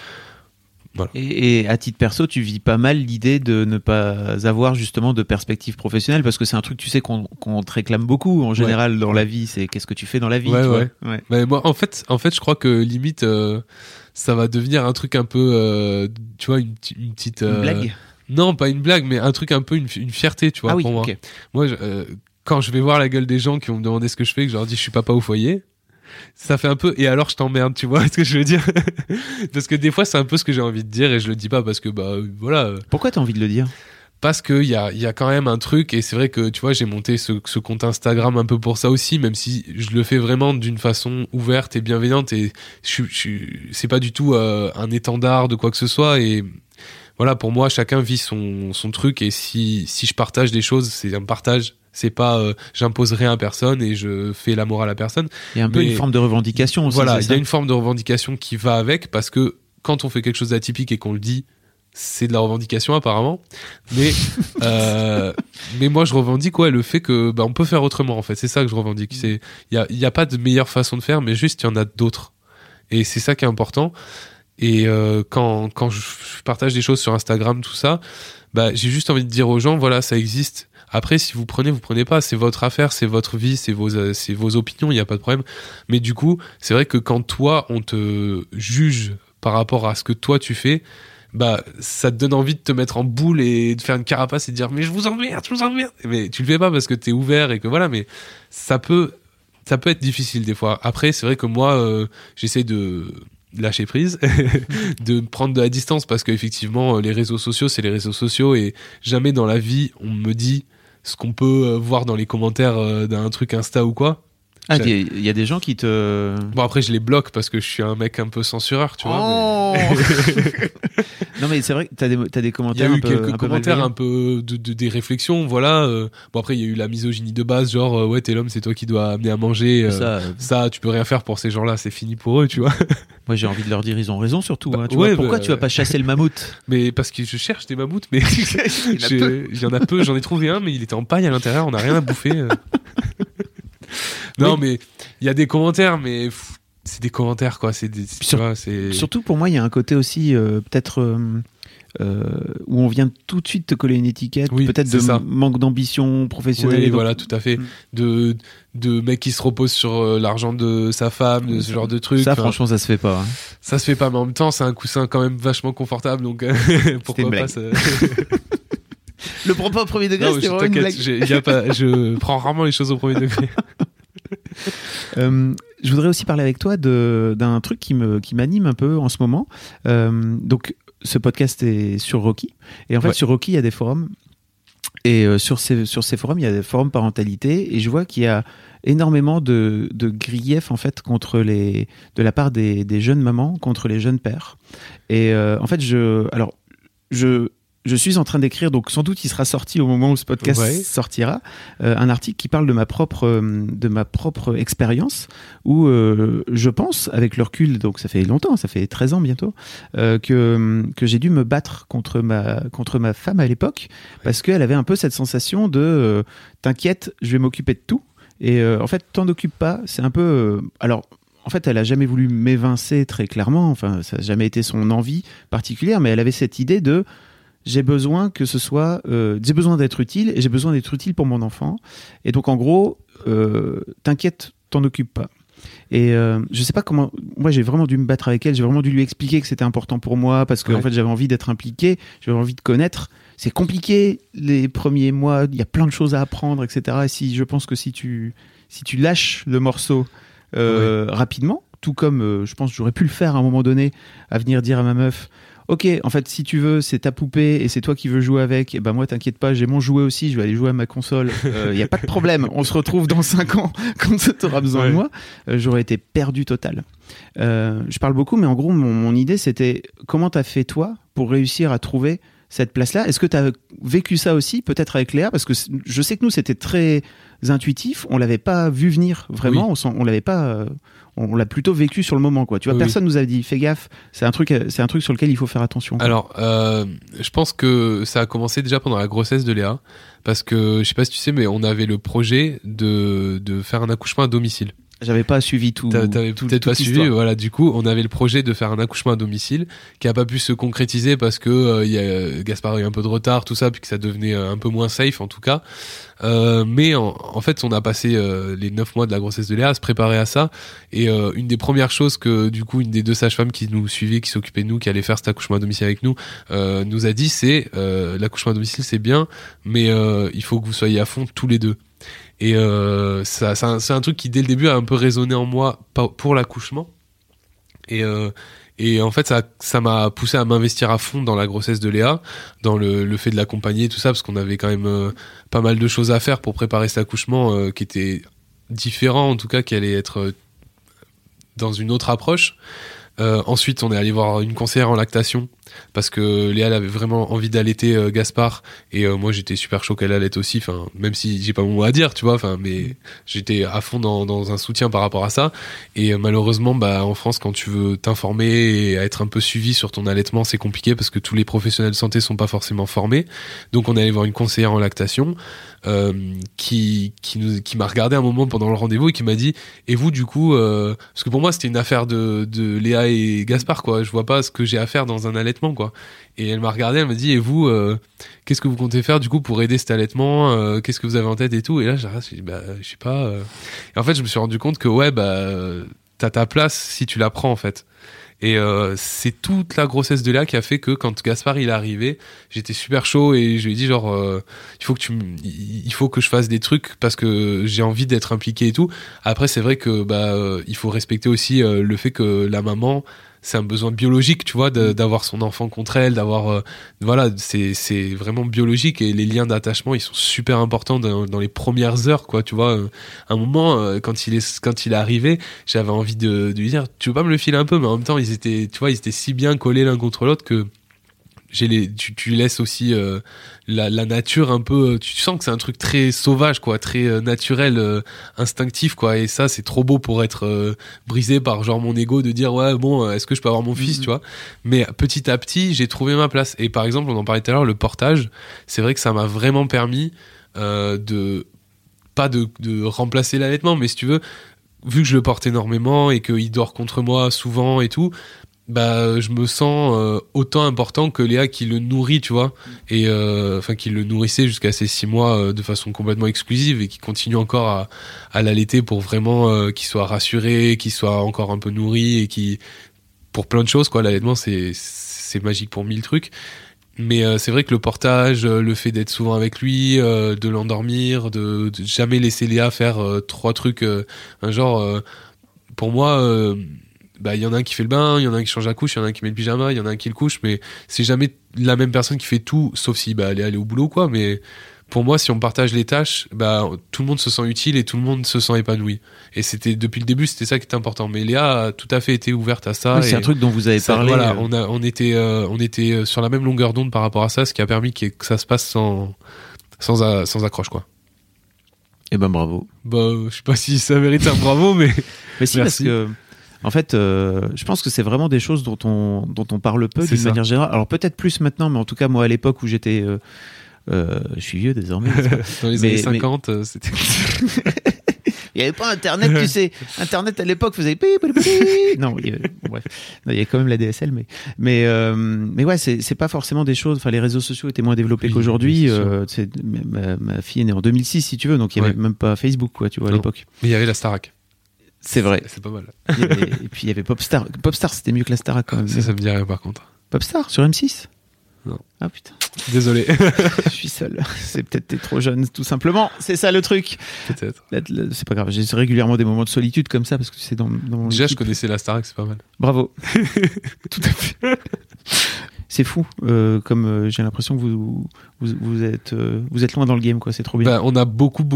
Voilà. Et à titre perso, tu vis pas mal l'idée de ne pas avoir justement de perspective professionnelle, parce que c'est un truc, tu sais, qu'on te réclame beaucoup en général dans la vie. C'est qu'est-ce que tu fais dans la vie. Ouais. Mais moi, en fait, je crois que limite, ça va devenir un truc un peu, tu vois, une petite. Une blague. Non, pas une blague, mais un truc un peu une fierté, tu vois, pour moi. Okay. Moi, quand je vais voir la gueule des gens qui vont me demander ce que je fais, que je leur dis je suis papa au foyer, ça fait un peu et alors je t'emmerde, tu vois ce que je veux dire. Parce que des fois c'est un peu ce que j'ai envie de dire et je le dis pas parce que bah voilà. Pourquoi t'as envie de le dire? Parce que il y a quand même un truc, et c'est vrai que tu vois, j'ai monté ce compte Instagram un peu pour ça aussi, même si je le fais vraiment d'une façon ouverte et bienveillante, et c'est pas du tout un étendard de quoi que ce soit. Et voilà, pour moi chacun vit son truc, et si je partage des choses, c'est un partage. C'est pas j'impose rien à personne et je fais la morale à personne. Il y a un peu une forme de revendication aussi. Voilà, il y a une forme de revendication qui va avec, parce que quand on fait quelque chose d'atypique et qu'on le dit, c'est de la revendication apparemment. Mais mais moi je revendique le fait que on peut faire autrement, en fait. C'est ça que je revendique. C'est il y a pas de meilleure façon de faire, mais juste il y en a d'autres. Et c'est ça qui est important. Et quand je partage des choses sur Instagram, tout ça, j'ai juste envie de dire aux gens, voilà, ça existe. Après, si vous prenez pas, c'est votre affaire, c'est votre vie, c'est vos opinions, il n'y a pas de problème. Mais du coup, c'est vrai que quand toi, on te juge par rapport à ce que toi tu fais, ça te donne envie de te mettre en boule et de faire une carapace et de dire, mais je vous emmerde. Mais tu le fais pas parce que t'es ouvert et que voilà, mais ça peut être difficile des fois. Après, c'est vrai que moi, j'essaie de lâcher prise, de prendre de la distance, parce qu'effectivement, les réseaux sociaux, c'est les réseaux sociaux, et jamais dans la vie, on me dit ce qu'on peut voir dans les commentaires d'un truc Insta ou quoi. Ah, il y a des gens qui te... Bon, après, je les bloque parce que je suis un mec un peu censureur, tu vois. Oh Non, mais c'est vrai que t'as des Il y commentaires a un eu peu, quelques un peu commentaires malveillants. un peu des réflexions, voilà. Bon, après, il y a eu la misogynie de base, genre, ouais, t'es l'homme, c'est toi qui dois amener à manger. Ça, tu peux rien faire pour ces gens-là, c'est fini pour eux, tu vois. Moi, j'ai envie de leur dire, ils ont raison surtout. Bah, Tu ouais, vois, pourquoi bah, tu vas pas chasser le mammouth? Mais parce que je cherche des mammouths, mais Il il y en a peu, j'en ai trouvé un, mais il était en paille à l'intérieur, on n'a rien à bouffer. Non, Oui. mais il y a des commentaires, mais c'est des commentaires, quoi. C'est des, tu vois, c'est... Surtout pour moi, il y a un côté aussi peut-être où on vient tout de suite te coller une étiquette, Oui, peut-être c'est de ça. manque d'ambition professionnelle. Oui, et donc- voilà, tout à fait. De mec qui se repose sur l'argent de sa femme, de ce genre de truc. Ça, Enfin, franchement, ça se fait pas. Hein. ça se fait pas, mais en même temps, c'est un coussin quand même vachement confortable, donc pourquoi une pas blague. ça... Le prends pas au premier degré, Non, c'était je vraiment une t'inquiète, blague. je prends rarement les choses au premier degré. Je voudrais aussi parler avec toi d'un truc qui m'anime un peu en ce moment. Donc, ce podcast est sur Rocky. Et en fait, Ouais. sur Rocky, il y a des forums. Et sur ces forums, il y a des forums parentalité. Et je vois qu'il y a énormément de griefs en fait de la part des jeunes mamans contre les jeunes pères. Et en fait, je suis en train d'écrire, donc sans doute il sera sorti au moment où ce podcast Ouais. sortira, un article qui parle de ma propre expérience, où je pense, avec le recul, donc ça fait longtemps, ça fait 13 ans bientôt, que j'ai dû me battre contre ma femme à l'époque, parce qu'elle avait un peu cette sensation de t'inquiète, je vais m'occuper de tout. Et en fait, t'en occupes pas, c'est un peu... alors, en fait, elle a jamais voulu m'évincer très clairement, enfin, ça n'a jamais été son envie particulière, mais elle avait cette idée de j'ai besoin que ce soit j'ai besoin d'être utile et j'ai besoin d'être utile pour mon enfant, et donc en gros t'inquiète, t'en occupes pas. Et je sais pas comment, moi j'ai vraiment dû me battre avec elle, j'ai vraiment dû lui expliquer que c'était important pour moi parce que Ouais. en fait j'avais envie d'être impliqué, j'avais envie de connaître. C'est compliqué les premiers mois, il y a plein de choses à apprendre, etc. Et je pense que si tu lâches le morceau rapidement, tout comme je pense que j'aurais pu le faire à un moment donné, à venir dire à ma meuf, ok, en fait, si tu veux, c'est ta poupée et c'est toi qui veux jouer avec, et ben moi, t'inquiète pas, j'ai mon jouet aussi, je vais aller jouer à ma console. Y a pas de problème, on se retrouve dans 5 ans quand tu auras besoin de moi. J'aurais été perdu total. Je parle beaucoup, mais en gros, mon idée, c'était comment t'as fait toi pour réussir à trouver cette place-là. Est-ce que t'as vécu ça aussi, peut-être avec Léa? Parce que je sais que nous, c'était très intuitif, on l'avait pas vu venir vraiment, on l'avait pas... on l'a plutôt vécu sur le moment, quoi. Tu vois, Oui, personne nous a dit fais gaffe, c'est un truc sur lequel il faut faire attention, quoi. Alors, je pense que ça a commencé déjà pendant la grossesse de Léa, parce que, je sais pas si tu sais, mais on avait le projet de faire un accouchement à domicile. J'avais pas suivi tout. T'avais toute peut-être pas suivi, l'histoire. voilà. Du coup, on avait le projet de faire un accouchement à domicile qui a pas pu se concrétiser parce que Gaspard a eu un peu de retard, tout ça, puis que ça devenait un peu moins safe en tout cas. Mais en fait, on a passé les 9 mois de la grossesse de Léa à se préparer à ça. Et une des premières choses que du coup une des 2 sages-femmes qui nous suivaient, qui s'occupaient de nous, qui allait faire cet accouchement à domicile avec nous, nous a dit c'est l'accouchement à domicile c'est bien, mais il faut que vous soyez à fond tous les deux. Et c'est un truc qui dès le début a un peu résonné en moi pour l'accouchement. Et en fait ça m'a poussé à m'investir à fond dans la grossesse de Léa, dans le fait de l'accompagner, tout ça, parce qu'on avait quand même pas mal de choses à faire pour préparer cet accouchement qui était différent, en tout cas qui allait être dans une autre approche. Ensuite, on est allé voir une conseillère en lactation parce que Léa elle avait vraiment envie d'allaiter Gaspard, et moi j'étais super chaud qu'elle allaite aussi, enfin même si j'ai pas mon mot à dire, tu vois, enfin mais j'étais à fond dans un soutien par rapport à ça. Et malheureusement en France, quand tu veux t'informer et être un peu suivi sur ton allaitement, c'est compliqué parce que tous les professionnels de santé sont pas forcément formés. Donc on est allé voir une conseillère en lactation qui m'a regardé un moment pendant le rendez-vous et qui m'a dit et vous du coup parce que pour moi c'était une affaire de Léa et Gaspard, quoi, je vois pas ce que j'ai à faire dans un allaitement, quoi. Et elle m'a regardé, elle m'a dit et vous qu'est-ce que vous comptez faire du coup pour aider cet allaitement, qu'est-ce que vous avez en tête et tout. Et là j'ai dit je sais pas et en fait je me suis rendu compte que t'as ta place si tu la prends en fait. Et c'est toute la grossesse de Léa qui a fait que quand Gaspard il est arrivé, j'étais super chaud et je lui ai dit genre il faut que je fasse des trucs parce que j'ai envie d'être impliqué et tout. Après c'est vrai que il faut respecter aussi le fait que la maman c'est un besoin biologique, tu vois, d'avoir son enfant contre elle, d'avoir voilà, c'est vraiment biologique, et les liens d'attachement ils sont super importants dans les premières heures, quoi, tu vois. À un moment, quand il est arrivé, j'avais envie de lui dire, tu veux pas me le filer un peu, mais en même temps ils étaient si bien collés l'un contre l'autre que tu laisses aussi la nature un peu, tu sens que c'est un truc très sauvage, quoi, très naturel, instinctif, quoi, et ça c'est trop beau pour être brisé par genre mon ego de dire ouais bon, est-ce que je peux avoir mon fils, tu vois. Mais petit à petit j'ai trouvé ma place, et par exemple on en parlait tout à l'heure, le portage, c'est vrai que ça m'a vraiment permis de remplacer l'allaitement, mais si tu veux, vu que je le porte énormément et qu'il dort contre moi souvent et tout, bah je me sens autant important que Léa qui le nourrit, tu vois, et enfin qui le nourrissait jusqu'à ses 6 mois de façon complètement exclusive, et qui continue encore à l'allaiter pour vraiment qu'il soit rassuré, qu'il soit encore un peu nourri, et qui, pour plein de choses, quoi, l'allaitement c'est magique pour 1000 trucs. Mais c'est vrai que le portage, le fait d'être souvent avec lui, de l'endormir, de jamais laisser Léa faire 3 trucs, pour moi, bah il y en a un qui fait le bain, il y en a un qui change la couche, il y en a un qui met le pyjama, il y en a un qui le couche, mais c'est jamais la même personne qui fait tout, sauf si bah elle est allée au boulot, quoi. Mais pour moi, si on partage les tâches, bah tout le monde se sent utile et tout le monde se sent épanoui. Et c'était depuis le début, c'était ça qui était important. Mais Léa a tout à fait été ouverte à ça. Oui, c'est un truc dont vous avez parlé. Voilà, on était sur la même longueur d'onde par rapport à ça, ce qui a permis que ça se passe sans accroche, quoi. Eh ben bravo. Bah je sais pas si ça mérite un bravo, mais si, merci. Parce que en fait, je pense que c'est vraiment des choses dont on parle peu d'une manière générale. Alors peut-être plus maintenant, mais en tout cas moi à l'époque où j'étais, je suis vieux désormais. Dans les années 50, c'était. Il n'y avait pas Internet, tu sais. Internet à l'époque faisait. Non, bref. Non, il y avait quand même la DSL, mais ouais, c'est pas forcément des choses. Enfin, les réseaux sociaux étaient moins développés qu'aujourd'hui. Ma fille est née en 2006, si tu veux, donc il y avait même pas Facebook, quoi, tu vois, à l'époque. Mais il y avait la Starac. C'est vrai. C'est pas mal. Et puis il y avait Popstar. Popstar, c'était mieux que la Starac quand même. Ça me dit rien par contre. Popstar sur M6 ? Non. Ah putain. Désolé. Je suis seul. C'est peut-être t'es trop jeune, tout simplement. C'est ça le truc. Peut-être. C'est pas grave. J'ai régulièrement des moments de solitude comme ça parce que c'est dans mon Déjà, équipe. je connaissais la Starac, c'est pas mal. Bravo. Tout à fait. C'est fou. Comme j'ai l'impression que vous êtes loin dans le game, quoi. C'est trop bien. Bah, on a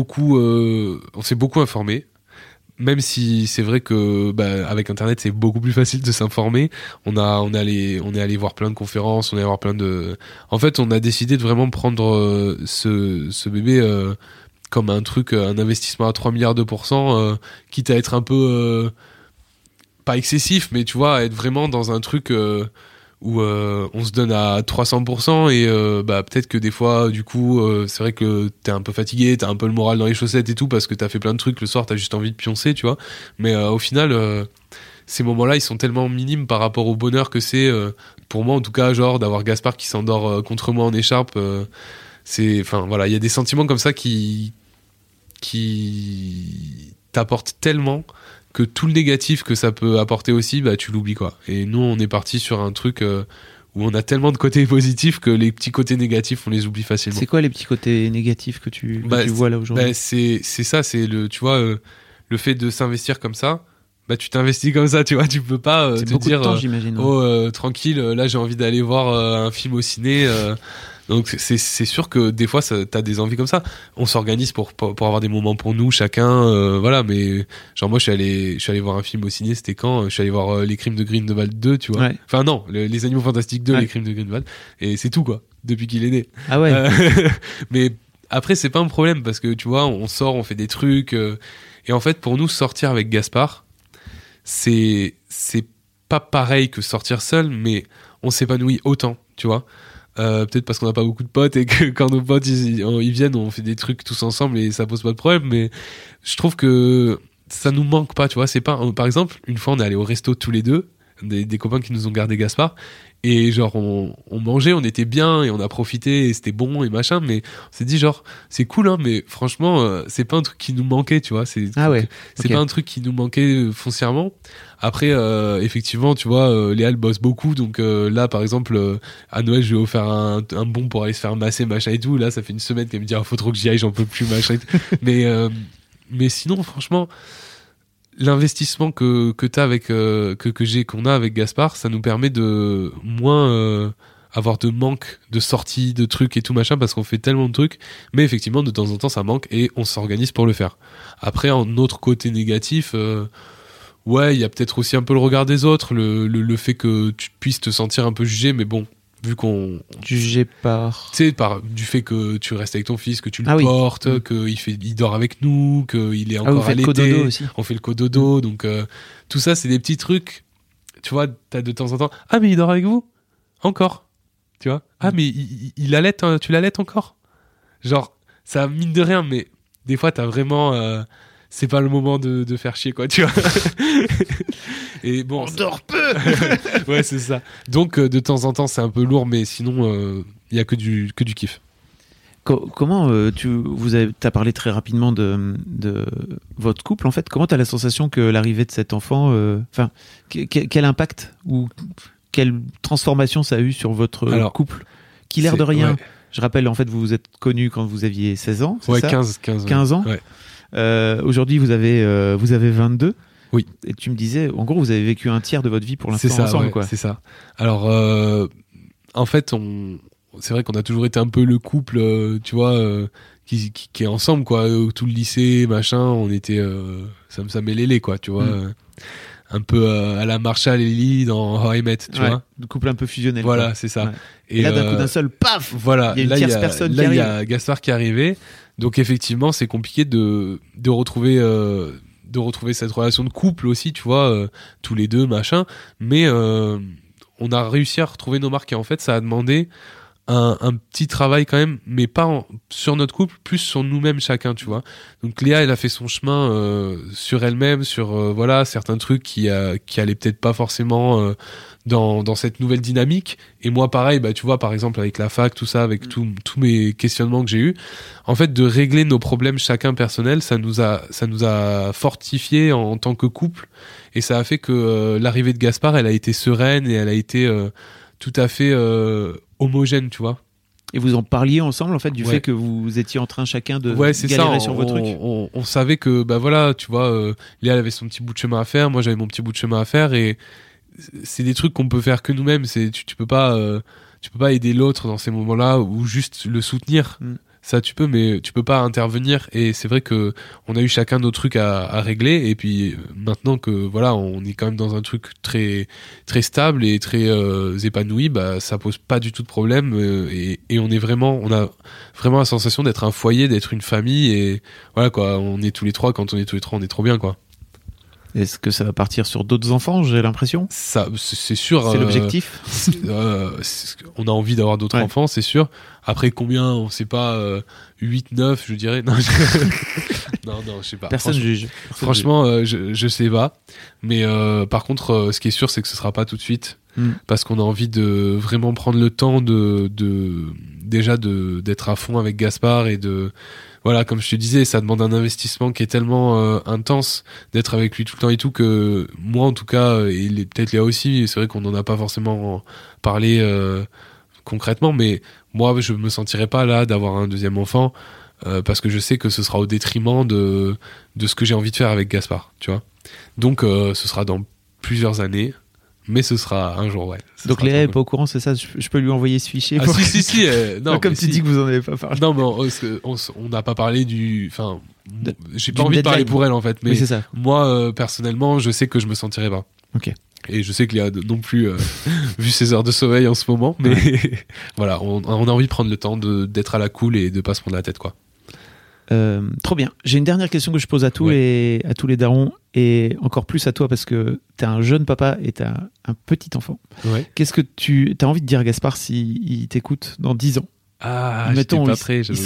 on s'est beaucoup informé. Même si c'est vrai que avec Internet c'est beaucoup plus facile de s'informer, on est allé voir plein de conférences, on est allé voir en fait on a décidé de vraiment prendre ce bébé comme un investissement à 3 milliards de %, quitte à être un peu pas excessif, mais tu vois, à être vraiment dans un truc où on se donne à 300%, et peut-être que des fois du coup c'est vrai que t'es un peu fatigué, t'as un peu le moral dans les chaussettes et tout parce que t'as fait plein de trucs le soir, t'as juste envie de pioncer, tu vois, mais au final ces moments-là ils sont tellement minimes par rapport au bonheur que c'est pour moi en tout cas, genre d'avoir Gaspard qui s'endort contre moi en écharpe, enfin voilà, il y a des sentiments comme ça qui t'apportent tellement que tout le négatif que ça peut apporter aussi, tu l'oublies, quoi. Et nous, on est parti sur un truc où on a tellement de côtés positifs que les petits côtés négatifs, on les oublie facilement. C'est quoi les petits côtés négatifs que tu vois là aujourd'hui ? C'est ça, c'est tu vois, le fait de s'investir comme ça. Tu t'investis comme ça, tu vois, tu peux pas te dire de temps, j'imagine, tranquille, là j'ai envie d'aller voir un film au ciné. Donc c'est sûr que des fois t'as des envies comme ça. On s'organise pour avoir des moments pour nous chacun, voilà. Mais genre moi je suis allé voir un film au ciné, c'était quand je suis allé voir Les Crimes de Grindelwald 2, tu vois. Ouais. Enfin non, les Animaux Fantastiques 2, ouais. Les Crimes de Grindelwald, et c'est tout, quoi, depuis qu'il est né. Ah ouais. Mais après c'est pas un problème parce que tu vois, on sort, on fait des trucs, et en fait pour nous sortir avec Gaspard, c'est pas pareil que sortir seul, mais on s'épanouit autant, tu vois. Peut-être parce qu'on n'a pas beaucoup de potes et que quand nos potes ils viennent, on fait des trucs tous ensemble et ça pose pas de problème, mais je trouve que ça nous manque pas, tu vois. C'est pas, par exemple, une fois on est allé au resto tous les deux, des copains qui nous ont gardé Gaspard, et genre on mangeait, on était bien et on a profité et c'était bon et machin, mais on s'est dit genre c'est cool, hein, mais franchement c'est pas un truc qui nous manquait, tu vois. C'est pas un truc qui nous manquait foncièrement. Après effectivement, tu vois, Léa elle bosse beaucoup, donc là par exemple à Noël je lui ai offert un bon pour aller se faire masser, machin et tout. Là ça fait une semaine qu'elle me dit faut trop que j'y aille, j'en peux plus, machin et tout. Mais sinon franchement l'investissement que t'as avec qu'on a avec Gaspard, ça nous permet de moins avoir de manque de sorties, de trucs et tout machin, parce qu'on fait tellement de trucs, mais effectivement de temps en temps ça manque et on s'organise pour le faire. Après, en autre côté négatif, ouais, il y a peut-être aussi un peu le regard des autres, le fait que tu puisses te sentir un peu jugé, mais bon, vu qu'on Jugé par... tu sais, du fait que tu restes avec ton fils, que tu le oui. portes, qu'il dort avec nous, qu'il est encore vous faites allaité. cododo aussi. On fait le cododo, donc tout ça, c'est des petits trucs. Tu vois, t'as de temps en temps. Ah, mais il dort avec vous? Encore. Tu vois? Ah, mais il allait, tu l'allaites encore? Genre, ça mine de rien, mais des fois, t'as vraiment. C'est pas le moment de faire chier, quoi, tu vois. Et bon, On dort peu. ouais, c'est ça. Donc, de temps en temps, c'est un peu lourd, mais sinon, il y a que du kiff. Comment t'as parlé très rapidement de votre couple en fait. Comment t'as la sensation que l'arrivée de cet enfant, quel impact ou quelle transformation ça a eu sur votre couple, qui l'air de rien. Ouais. Je rappelle, en fait, vous vous êtes connus quand vous aviez 16 ans, c'est ouais, ça 15 ans. Ouais. Aujourd'hui, vous avez 22. Oui. Et tu me disais, en gros, vous avez vécu un tiers de votre vie pour l'instant ensemble, quoi. C'est ça. Alors, en fait, c'est vrai qu'on a toujours été un peu le couple, tu vois, qui est ensemble, quoi. Tout le lycée, machin, on était, ça mêlait, quoi, tu vois. Un peu à la Marshall et Lily dans How I Met, tu vois. Le couple un peu fusionnel. Voilà, quoi. c'est ça. Ouais. Et là, d'un coup d'un seul, paf, voilà, il y a une tierce personne qui arrive. Là, il y a Gaspard qui est arrivé. Donc, effectivement, c'est compliqué de retrouver cette relation de couple aussi, tu vois, tous les deux, machin. Mais on a réussi à retrouver nos marques. Et en fait, ça a demandé un petit travail quand même, mais pas sur notre couple, plus sur nous-mêmes chacun, tu vois. Donc Léa, elle a fait son chemin sur elle-même, sur voilà, certains trucs qui allaient peut-être pas forcément dans cette nouvelle dynamique. Et moi, pareil, bah tu vois, par exemple avec la fac, tout ça, avec tous mes questionnements que j'ai eus, en fait, de régler nos problèmes chacun personnels, ça nous a fortifié en tant que couple, et ça a fait que l'arrivée de Gaspard, elle a été sereine et elle a été tout à fait homogène, tu vois. Et vous en parliez ensemble, en fait, du fait que vous étiez en train chacun de ça, galérer sur vos trucs. On savait que, bah voilà, tu vois, Léa, elle avait son petit bout de chemin à faire, moi j'avais mon petit bout de chemin à faire, et c'est des trucs qu'on peut faire que nous-mêmes. Tu peux pas aider l'autre dans ces moments-là, ou juste le soutenir. Ça tu peux, mais tu peux pas intervenir. Et c'est vrai que on a eu chacun nos trucs à régler, et puis maintenant que voilà, on est quand même dans un truc très très stable et très épanoui, bah ça pose pas du tout de problème, et on a vraiment la sensation d'être un foyer, d'être une famille, et voilà quoi, on est tous les trois, quand on est tous les trois, on est trop bien, quoi. Est-ce que ça va partir sur d'autres enfants, j'ai l'impression? Ça, c'est sûr. C'est l'objectif. On a envie d'avoir d'autres enfants, c'est sûr. Après, combien, on sait pas, 8, 9, je dirais. Non, non, je sais pas. Personne juge. Franchement, je sais pas. Mais par contre, ce qui est sûr, c'est que ce sera pas tout de suite. Parce qu'on a envie de vraiment prendre le temps d'être à fond avec Gaspard, et voilà, comme je te disais, ça demande un investissement qui est tellement intense, d'être avec lui tout le temps et tout, que moi en tout cas, et peut-être Léa aussi, c'est vrai qu'on n'en a pas forcément parlé concrètement, mais moi je me sentirais pas là d'avoir un deuxième enfant, parce que je sais que ce sera au détriment de ce que j'ai envie de faire avec Gaspard, tu vois. Donc ce sera dans plusieurs années, mais ce sera un jour, ouais. Donc Léa est pas au courant, c'est ça? Je peux lui envoyer ce fichier? Ah si. Non, comme tu dis que vous en avez pas parlé. Non, mais on n'a pas parlé enfin, j'ai pas envie de parler pour elle, en fait. Mais oui, c'est ça. Moi, personnellement, je sais que je me sentirai pas. Ok. Et je sais que Léa non plus, vu ses heures de sommeil en ce moment, mais voilà, on a envie de prendre le temps d'être à la cool et de pas se prendre la tête, quoi. Trop bien. J'ai une dernière question que je pose à tous les darons, et encore plus à toi parce que t'es un jeune papa et t'as un petit enfant. Ouais. Qu'est-ce que tu as envie de dire à Gaspard s'il t'écoute dans 10 ans? Mettons, pas prêt, il se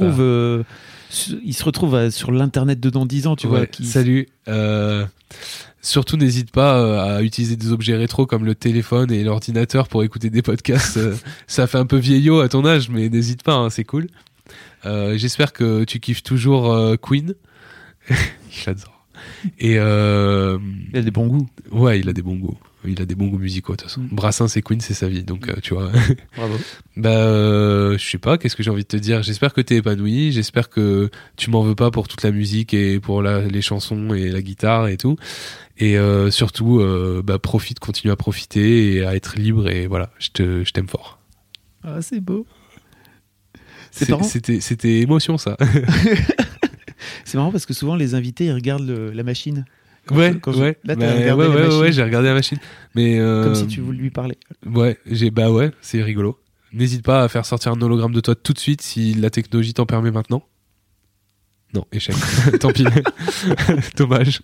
retrouve sur l'internet de dans 10 ans, tu vois. Salut. Surtout, n'hésite pas à utiliser des objets rétro comme le téléphone et l'ordinateur pour écouter des podcasts. Ça fait un peu vieillot à ton âge, mais n'hésite pas, hein, c'est cool. J'espère que tu kiffes toujours Queen. J'adore. Et il a des bons goûts. Ouais, il a des bons goûts. Il a des bons goûts musicaux de toute façon. Brassens et Queen, c'est sa vie, donc tu vois. Bravo. Je sais pas, qu'est-ce que j'ai envie de te dire. J'espère que t'es épanoui, j'espère que tu m'en veux pas pour toute la musique et pour les chansons et la guitare et tout. Et surtout, profite, continue à profiter et à être libre, et voilà, je t'aime fort. Ah, c'est beau. C'est marrant. C'était émotion, ça. C'est marrant parce que souvent les invités ils regardent la machine. Ouais. Là, t'as regardé la machine. Ouais, j'ai regardé la machine. Mais comme si tu voulais lui parler. Ouais, c'est rigolo. N'hésite pas à faire sortir un hologramme de toi tout de suite si la technologie t'en permet maintenant. Non, échec. Tant pis. Dommage.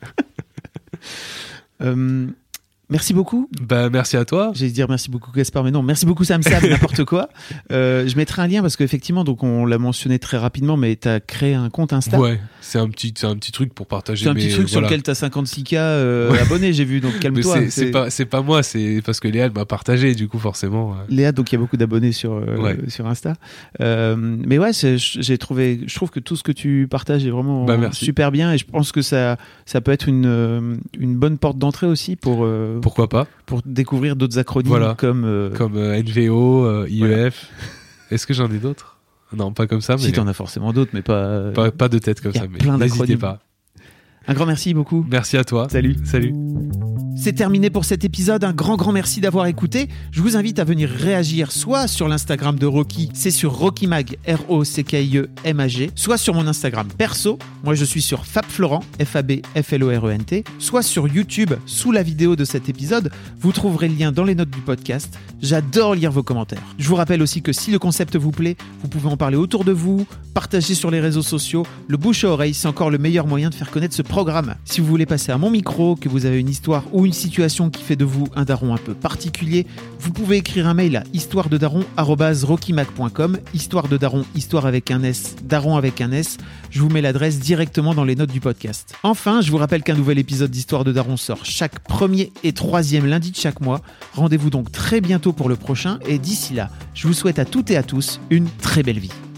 Merci beaucoup. Merci à toi. J'allais dire merci beaucoup Gaspard, mais non, merci beaucoup Sam, n'importe quoi. Je mettrai un lien parce qu'effectivement, donc on l'a mentionné très rapidement, mais tu as créé un compte Insta. Ouais, c'est un petit truc pour partager. C'est un petit truc sur lequel tu as 56K abonnés, j'ai vu, donc calme-toi. C'est pas moi, c'est parce que Léa m'a partagé, du coup forcément. Léa, donc il y a beaucoup d'abonnés sur Insta. Mais ouais, je trouve que tout ce que tu partages est vraiment super bien, et je pense que ça peut être une bonne porte d'entrée aussi pour pourquoi pas, pour découvrir d'autres acronymes comme NVO, IEF. Voilà. Est-ce que j'en ai d'autres? Non, pas comme ça. Si, t'en as forcément d'autres, mais pas de tête comme ça. Mais plein n'hésitez pas. Un grand merci beaucoup. Merci à toi. Salut. C'est terminé pour cet épisode, un grand merci d'avoir écouté. Je vous invite à venir réagir soit sur l'Instagram de Rocky, c'est sur RockyMag, ROCKIEMAG, soit sur mon Instagram perso, moi je suis sur FabFlorent, FABFLORENT, soit sur YouTube, sous la vidéo de cet épisode, vous trouverez le lien dans les notes du podcast. J'adore lire vos commentaires. Je vous rappelle aussi que si le concept vous plaît, vous pouvez en parler autour de vous, partager sur les réseaux sociaux. Le bouche à oreille, c'est encore le meilleur moyen de faire connaître ce programme. Si vous voulez passer à mon micro, que vous avez une histoire ou une situation qui fait de vous un daron un peu particulier, vous pouvez écrire un mail à histoirededaron@rockymag.com, histoire de daron, histoire avec un S, daron avec un S. Je vous mets l'adresse directement dans les notes du podcast. Enfin, je vous rappelle qu'un nouvel épisode d'Histoire de Daron sort chaque 1er et 3e lundi de chaque mois. Rendez-vous donc très bientôt pour le prochain, et d'ici là, je vous souhaite à toutes et à tous une très belle vie.